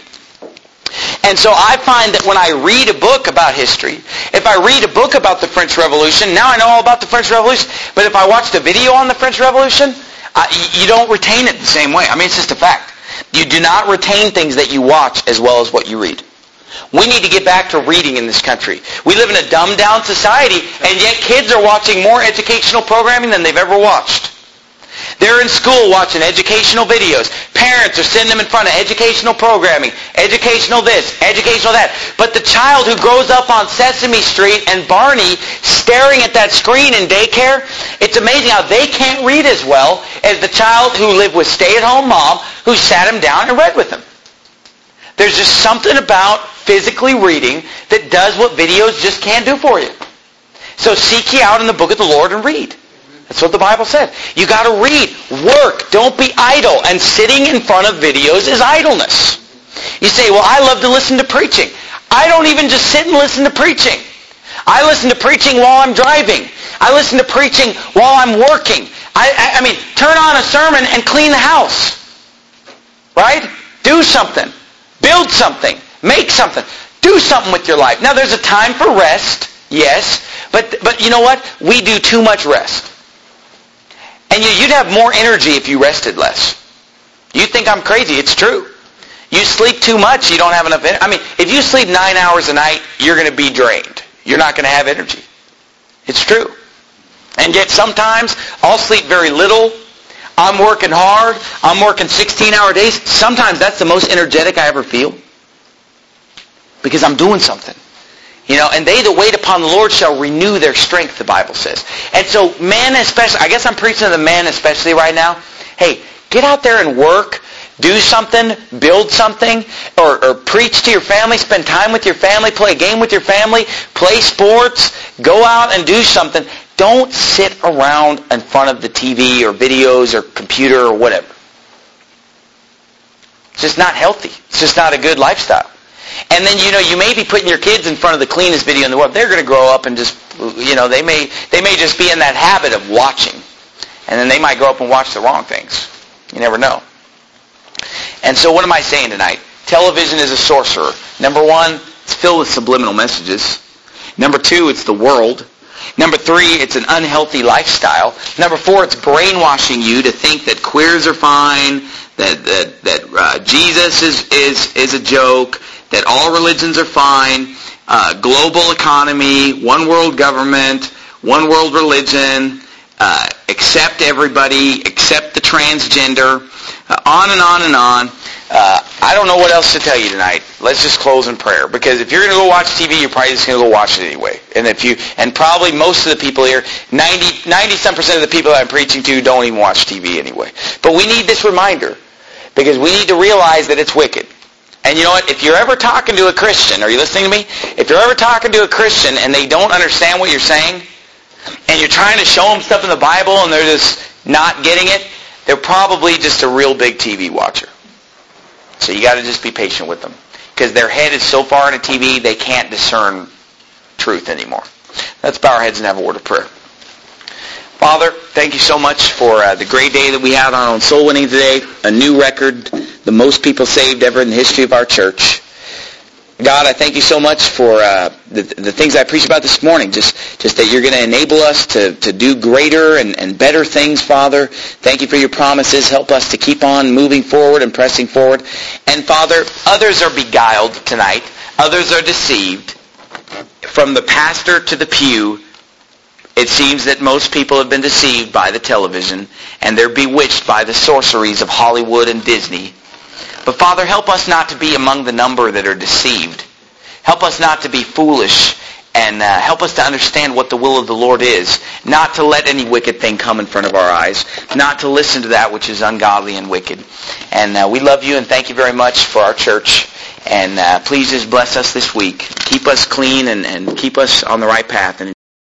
And so I find that when I read a book about history, if I read a book about the French Revolution, now I know all about the French Revolution, but if I watched a video on the French Revolution, you don't retain it the same way. I mean, it's just a fact. You do not retain things that you watch as well as what you read. We need to get back to reading in this country. We live in a dumbed-down society, and yet kids are watching more educational programming than they've ever watched. They're in school watching educational videos. Parents are sending them in front of educational programming, educational this, educational that. But the child who grows up on Sesame Street and Barney staring at that screen in daycare, it's amazing how they can't read as well as the child who lived with stay-at-home mom who sat him down and read with him. There's just something about physically reading that does what videos just can't do for you. So seek ye out in the book of the Lord and read. That's what the Bible said. You got to read. Work. Don't be idle. And sitting in front of videos is idleness. You say, well, I love to listen to preaching. I don't even just sit and listen to preaching. I listen to preaching while I'm driving. I listen to preaching while I'm working. I mean, turn on a sermon and clean the house. Right? Do something. Build something. Make something. Do something with your life. Now, there's a time for rest, yes, but you know what? We do too much rest. And you'd have more energy if you rested less. You think I'm crazy. It's true. You sleep too much, you don't have enough energy. I mean, if you sleep 9 hours a night, you're going to be drained. You're not going to have energy. It's true. And yet sometimes I'll sleep very little. I'm working hard. I'm working 16-hour days. Sometimes that's the most energetic I ever feel. Because I'm doing something. You know, and they that wait upon the Lord shall renew their strength, the Bible says. And so men especially, I guess I'm preaching to the men especially right now. Hey, get out there and work. Do something, build something, or preach to your family, spend time with your family, play a game with your family, play sports, go out and do something. Don't sit around in front of the TV or videos or computer or whatever. It's just not healthy. It's just not a good lifestyle. And then, you may be putting your kids in front of the cleanest video in the world. They're going to grow up and just, they may just be in that habit of watching. And then they might grow up and watch the wrong things. You never know. And so what am I saying tonight? Television is a sorcerer. Number one, it's filled with subliminal messages. Number two, it's the world. Number three, it's an unhealthy lifestyle. Number four, it's brainwashing you to think that queers are fine, that Jesus is a joke, that all religions are fine, global economy, one world government, one world religion, accept everybody, accept the transgender, on and on and on. I don't know what else to tell you tonight. Let's just close in prayer. Because if you're going to go watch TV, you're probably just going to go watch it anyway. And probably most of the people here, 90-some% of the people that I'm preaching to don't even watch TV anyway. But we need this reminder. Because we need to realize that it's wicked. And you know what? If you're ever talking to a Christian, are you listening to me? If you're ever talking to a Christian and they don't understand what you're saying, and you're trying to show them stuff in the Bible and they're just not getting it, they're probably just a real big TV watcher. So you got to just be patient with them. Because their head is so far into TV, they can't discern truth anymore. Let's bow our heads and have a word of prayer. Father, thank you so much for the great day that we had on Soul Winning today. A new record, the most people saved ever in the history of our church. God, I thank you so much for the things I preached about this morning. Just that you're going to enable us to do greater and better things, Father. Thank you for your promises. Help us to keep on moving forward and pressing forward. And Father, others are beguiled tonight. Others are deceived. From the pastor to the pew, it seems that most people have been deceived by the television, and they're bewitched by the sorceries of Hollywood and Disney. But Father, help us not to be among the number that are deceived. Help us not to be foolish, and help us to understand what the will of the Lord is. Not to let any wicked thing come in front of our eyes. Not to listen to that which is ungodly and wicked. And we love you and thank you very much for our church. And please just bless us this week. Keep us clean and keep us on the right path. And